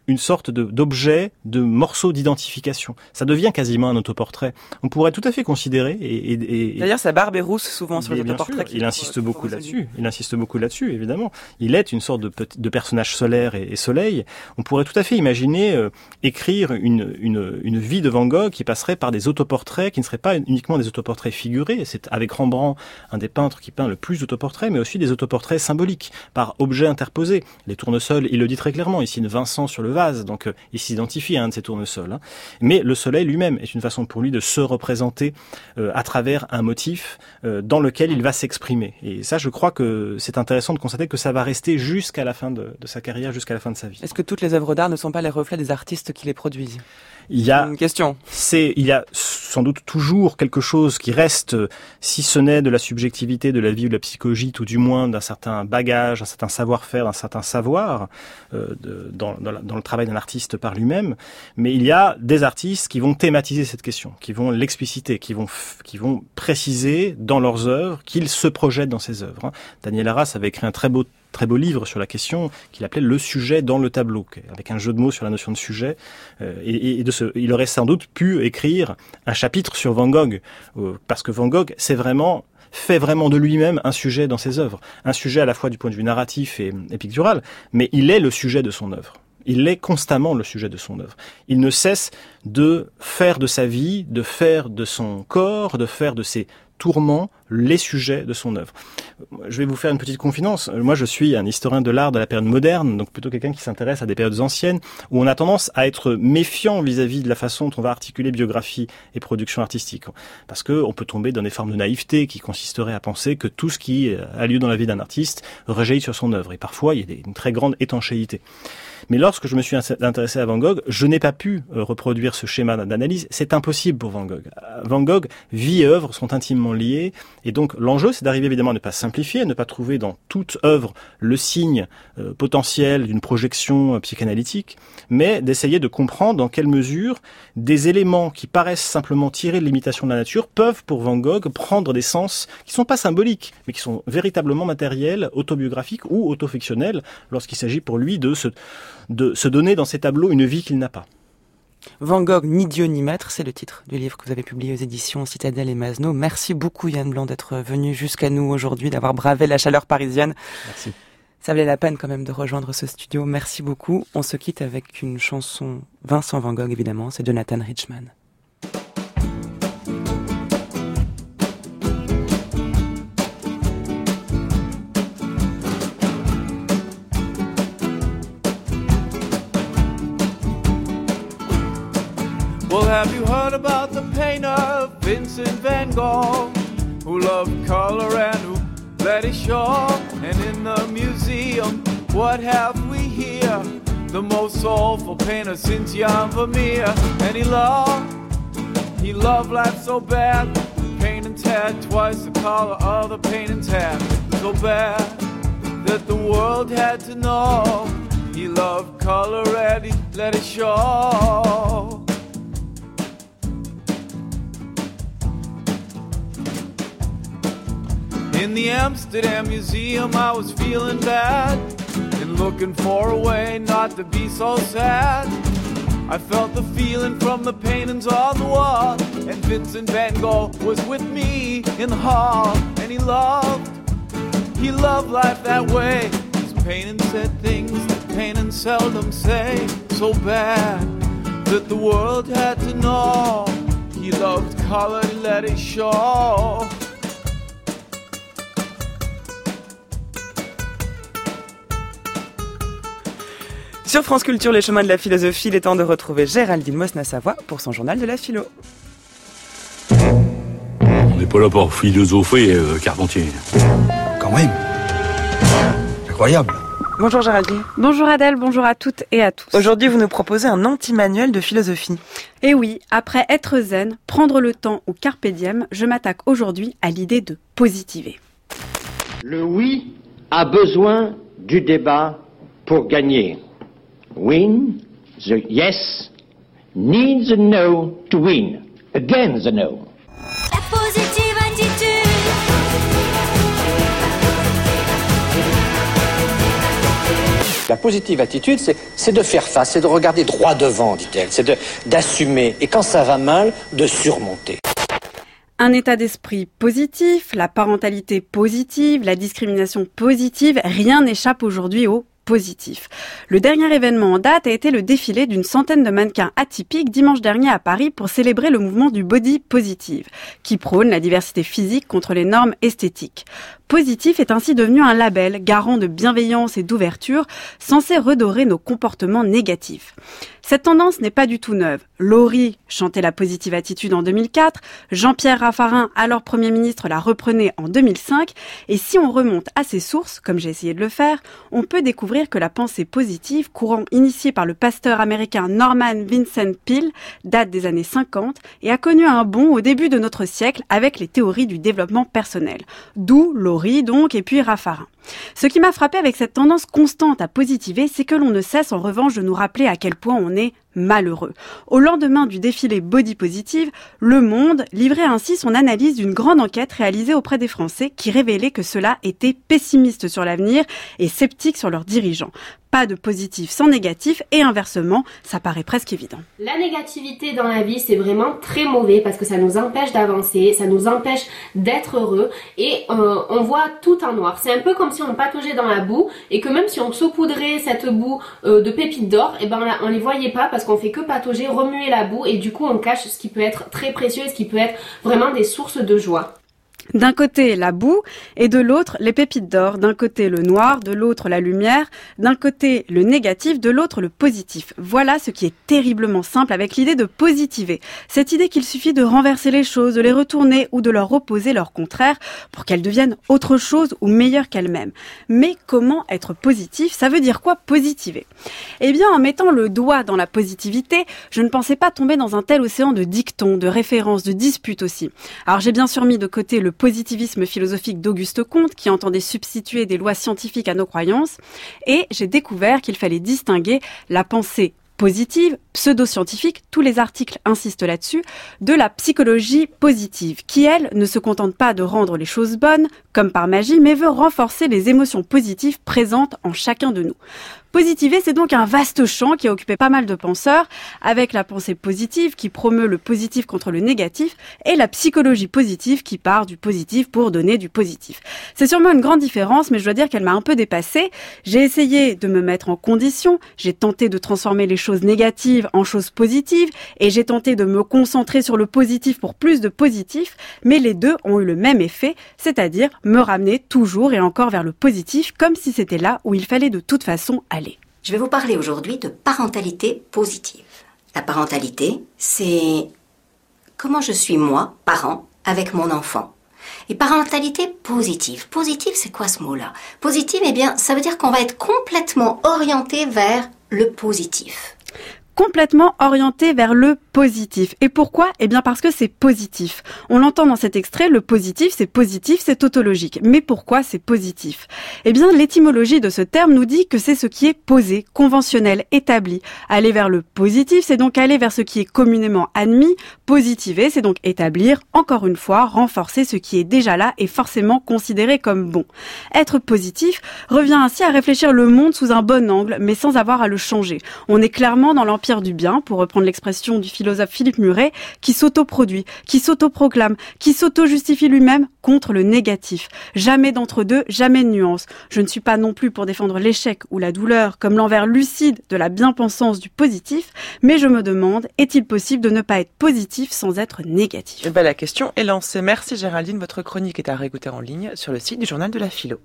une sorte de, d'objet, de morceau d'identification. Ça devient quasiment un autoportrait. On pourrait tout à fait considérer et, et, et d'ailleurs sa barbe est rousse souvent sur les autoportraits. Il insiste beaucoup là-dessus. Il insiste beaucoup là-dessus, évidemment. Il est une sorte de, de personnage solaire et, et soleil. On pourrait tout à fait imaginer euh, écrire une, une, une vie de Van Gogh qui passerait par des autoportraits qui ne seraient pas uniquement des autoportraits figurés. C'est avec Rembrandt un des peintres qui peint le plus d'autoportraits, mais aussi des autoportraits symboliques par objets interposés. Les tournesols, il le dit très clairement. Ici, une Vincent sur le vase, donc euh, il s'identifie à un de ces tournesols. Hein. Mais le soleil lui-même est une façon pour lui de se représenter euh, à travers un motif euh, dans lequel il va s'exprimer. Et ça, je crois que c'est intéressant de constater que ça va rester jusqu'à la fin de, de sa carrière, jusqu'à la fin de sa vie. Est-ce que toutes les œuvres d'art ne sont pas les reflets des artistes qui les produisent ? Il y a une question. C'est, il y a sans doute toujours quelque chose qui reste, si ce n'est de la subjectivité, de la vie ou de la psychologie, tout du moins d'un certain bagage, d'un certain savoir-faire, d'un certain savoir euh, de, dans, dans, la, dans le travail d'un artiste par lui-même. Mais il y a des artistes qui vont thématiser cette question, qui vont l'expliciter, qui vont, qui vont préciser dans leurs œuvres qu'ils se projettent dans ces œuvres. Daniel Arras avait écrit un très beau très beau livre sur la question qu'il appelait Le sujet dans le tableau, avec un jeu de mots sur la notion de sujet. Euh, et, et de ce, il aurait sans doute pu écrire un chapitre sur Van Gogh, euh, parce que Van Gogh, c'est vraiment fait vraiment de lui-même un sujet dans ses œuvres. Un sujet à la fois du point de vue narratif et, et pictural, mais il est le sujet de son œuvre. Il est constamment le sujet de son œuvre. Il ne cesse de faire de sa vie, de faire de son corps, de faire de ses tourments les sujets de son œuvre. Je vais vous faire une petite confidence. Moi, je suis un historien de l'art de la période moderne, donc plutôt quelqu'un qui s'intéresse à des périodes anciennes, où on a tendance à être méfiant vis-à-vis de la façon dont on va articuler biographie et production artistique. Parce que on peut tomber dans des formes de naïveté qui consisteraient à penser que tout ce qui a lieu dans la vie d'un artiste rejaillit sur son œuvre. Et parfois, il y a des, une très grande étanchéité. Mais lorsque je me suis intéressé à Van Gogh, je n'ai pas pu reproduire ce schéma d'analyse. C'est impossible pour Van Gogh. Van Gogh, vie et œuvre sont intimement liées. Et donc, l'enjeu, c'est d'arriver évidemment à ne pas simplifier, à ne pas trouver dans toute œuvre le signe euh, potentiel d'une projection euh, psychanalytique, mais d'essayer de comprendre dans quelle mesure des éléments qui paraissent simplement tirés de l'imitation de la nature peuvent, pour Van Gogh, prendre des sens qui ne sont pas symboliques, mais qui sont véritablement matériels, autobiographiques ou autofictionnels, lorsqu'il s'agit pour lui de se, de se donner dans ses tableaux une vie qu'il n'a pas. Van Gogh, ni Dieu ni maître, c'est le titre du livre que vous avez publié aux éditions Citadel et Masno. Merci beaucoup Yann Blanc d'être venu jusqu'à nous aujourd'hui, d'avoir bravé la chaleur parisienne. Merci. Ça valait la peine quand même de rejoindre ce studio. Merci beaucoup. On se quitte avec une chanson Vincent Van Gogh évidemment, c'est Jonathan Richman. Well, have you heard about the painter Vincent van Gogh, who loved color and who let it show? And in the museum, what have we here? The most soulful painter since Jan Vermeer. And he loved, he loved life so bad. Paintings had twice the color other paintings had. So bad that the world had to know. He loved color and he let it show. In the Amsterdam Museum I was feeling bad and looking for a way not to be so sad. I felt the feeling from the paintings on the wall, and Vincent van Gogh was with me in the hall. And he loved, he loved life that way. His paintings said things that paintings seldom say. So bad that the world had to know. He loved color, he let it show. Sur France Culture, les chemins de la philosophie, il est temps de retrouver Géraldine Mosna-Savoie pour son journal de la philo. On n'est pas là pour philosopher, euh, Carpentier. Quand même. Incroyable. Bonjour Géraldine. Bonjour Adèle, bonjour à toutes et à tous. Aujourd'hui, vous nous proposez un anti-manuel de philosophie. Et oui, après être zen, prendre le temps ou carpe diem, je m'attaque aujourd'hui à l'idée de positiver. Le oui a besoin du débat pour gagner. Win, the yes, needs a no to win, again the no. La positive attitude. La positive attitude, c'est, c'est de faire face, c'est de regarder droit devant, dit-elle, c'est de, d'assumer, et quand ça va mal, de surmonter. Un état d'esprit positif, la parentalité positive, la discrimination positive, rien n'échappe aujourd'hui au positif. Le dernier événement en date a été le défilé d'une centaine de mannequins atypiques dimanche dernier à Paris pour célébrer le mouvement du body positive, qui prône la diversité physique contre les normes esthétiques. Positif est ainsi devenu un label garant de bienveillance et d'ouverture, censé redorer nos comportements négatifs. Cette tendance n'est pas du tout neuve. Laurie chantait la positive attitude en deux mille quatre, Jean-Pierre Raffarin, alors Premier ministre, la reprenait en deux mille cinq, et si on remonte à ses sources, comme j'ai essayé de le faire, on peut découvrir que la pensée positive, courant initié par le pasteur américain Norman Vincent Peale, date des années cinquante et a connu un bond au début de notre siècle avec les théories du développement personnel. D'où Laurie donc, et puis Raffarin. Ce qui m'a frappé avec cette tendance constante à positiver, c'est que l'on ne cesse en revanche de nous rappeler à quel point on est malheureux. Au lendemain du défilé Body Positive, Le Monde livrait ainsi son analyse d'une grande enquête réalisée auprès des Français qui révélait que ceux-là étaient pessimistes sur l'avenir et sceptiques sur leurs dirigeants. Pas de positif sans négatif et inversement, ça paraît presque évident. La négativité dans la vie, c'est vraiment très mauvais parce que ça nous empêche d'avancer, ça nous empêche d'être heureux et euh, on voit tout en noir. C'est un peu comme si on pataugeait dans la boue et que même si on saupoudrait cette boue euh, de pépites d'or, et ben là, on les voyait pas parce qu'on fait que patauger, remuer la boue et du coup on cache ce qui peut être très précieux et ce qui peut être vraiment des sources de joie. D'un côté, la boue, et de l'autre, les pépites d'or. D'un côté, le noir, de l'autre, la lumière. D'un côté, le négatif, de l'autre, le positif. Voilà ce qui est terriblement simple avec l'idée de positiver. Cette idée qu'il suffit de renverser les choses, de les retourner ou de leur opposer leur contraire pour qu'elles deviennent autre chose ou meilleures qu'elles-mêmes. Mais comment être positif? Ça veut dire quoi positiver? Eh bien, en mettant le doigt dans la positivité, je ne pensais pas tomber dans un tel océan de dictons, de références, de disputes aussi. Alors j'ai bien sûr mis de côté le positivisme philosophique d'Auguste Comte, qui entendait substituer des lois scientifiques à nos croyances, et j'ai découvert qu'il fallait distinguer la pensée positive, pseudo-scientifique, tous les articles insistent là-dessus, de la psychologie positive, qui, elle, ne se contente pas de rendre les choses bonnes, comme par magie, mais veut renforcer les émotions positives présentes en chacun de nous. Positiver, c'est donc un vaste champ qui a occupé pas mal de penseurs, avec la pensée positive qui promeut le positif contre le négatif, et la psychologie positive qui part du positif pour donner du positif. C'est sûrement une grande différence, mais je dois dire qu'elle m'a un peu dépassée. J'ai essayé de me mettre en condition, j'ai tenté de transformer les choses négatives en choses positives, et j'ai tenté de me concentrer sur le positif pour plus de positif, mais les deux ont eu le même effet, c'est-à-dire me ramener toujours et encore vers le positif, comme si c'était là où il fallait de toute façon aller. Je vais vous parler aujourd'hui de parentalité positive. La parentalité, c'est comment je suis moi, parent, avec mon enfant. Et parentalité positive. Positive, c'est quoi ce mot-là? Positive, eh bien, ça veut dire qu'on va être complètement orienté vers le positif. Complètement orienté vers le positif. Et pourquoi? Eh bien parce que c'est positif. On l'entend dans cet extrait, le positif, c'est positif, c'est tautologique. Mais pourquoi c'est positif? Eh bien l'étymologie de ce terme nous dit que c'est ce qui est posé, conventionnel, établi. Aller vers le positif, c'est donc aller vers ce qui est communément admis. Positiver, c'est donc établir, encore une fois, renforcer ce qui est déjà là et forcément considéré comme bon. Être positif revient ainsi à réfléchir le monde sous un bon angle, mais sans avoir à le changer. On est clairement dans l'empire du bien, pour reprendre l'expression du philosophe Philippe Muret, qui s'autoproduit, qui s'autoproclame, qui s'auto-justifie lui-même contre le négatif. Jamais d'entre deux, jamais de nuance. Je ne suis pas non plus pour défendre l'échec ou la douleur comme l'envers lucide de la bien-pensance du positif, mais je me demande, est-il possible de ne pas être positif sans être négatif? Eh ben, la question est lancée. Merci Géraldine, votre chronique est à réécouter en ligne sur le site du Journal de la Philo.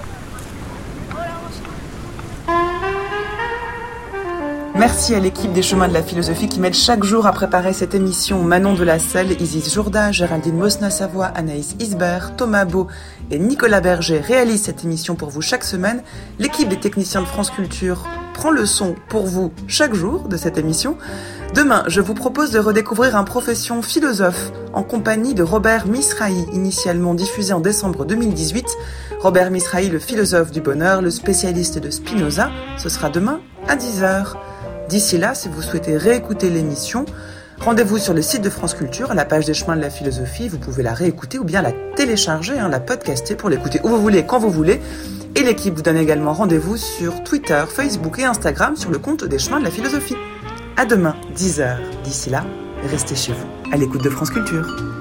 Merci à l'équipe des Chemins de la Philosophie qui m'aide chaque jour à préparer cette émission. Manon Delacelle, Isis Jourda, Géraldine Mosna-Savoie, Anaïs Isbert, Thomas Beau et Nicolas Berger réalisent cette émission pour vous chaque semaine. L'équipe des techniciens de France Culture prend le son pour vous chaque jour de cette émission. Demain, je vous propose de redécouvrir un profession philosophe en compagnie de Robert Misrahi, initialement diffusé en décembre deux mille dix-huit. Robert Misrahi, le philosophe du bonheur, le spécialiste de Spinoza. Ce sera demain à dix heures. D'ici là, si vous souhaitez réécouter l'émission, Rendez-vous sur le site de France Culture, à la page des chemins de la philosophie. Vous pouvez la réécouter ou bien la télécharger, hein, la podcaster pour l'écouter où vous voulez, quand vous voulez. Et l'équipe vous donne également rendez-vous sur Twitter, Facebook et Instagram sur le compte des chemins de la philosophie. À demain, dix heures. D'ici là, restez chez vous, à l'écoute de France Culture.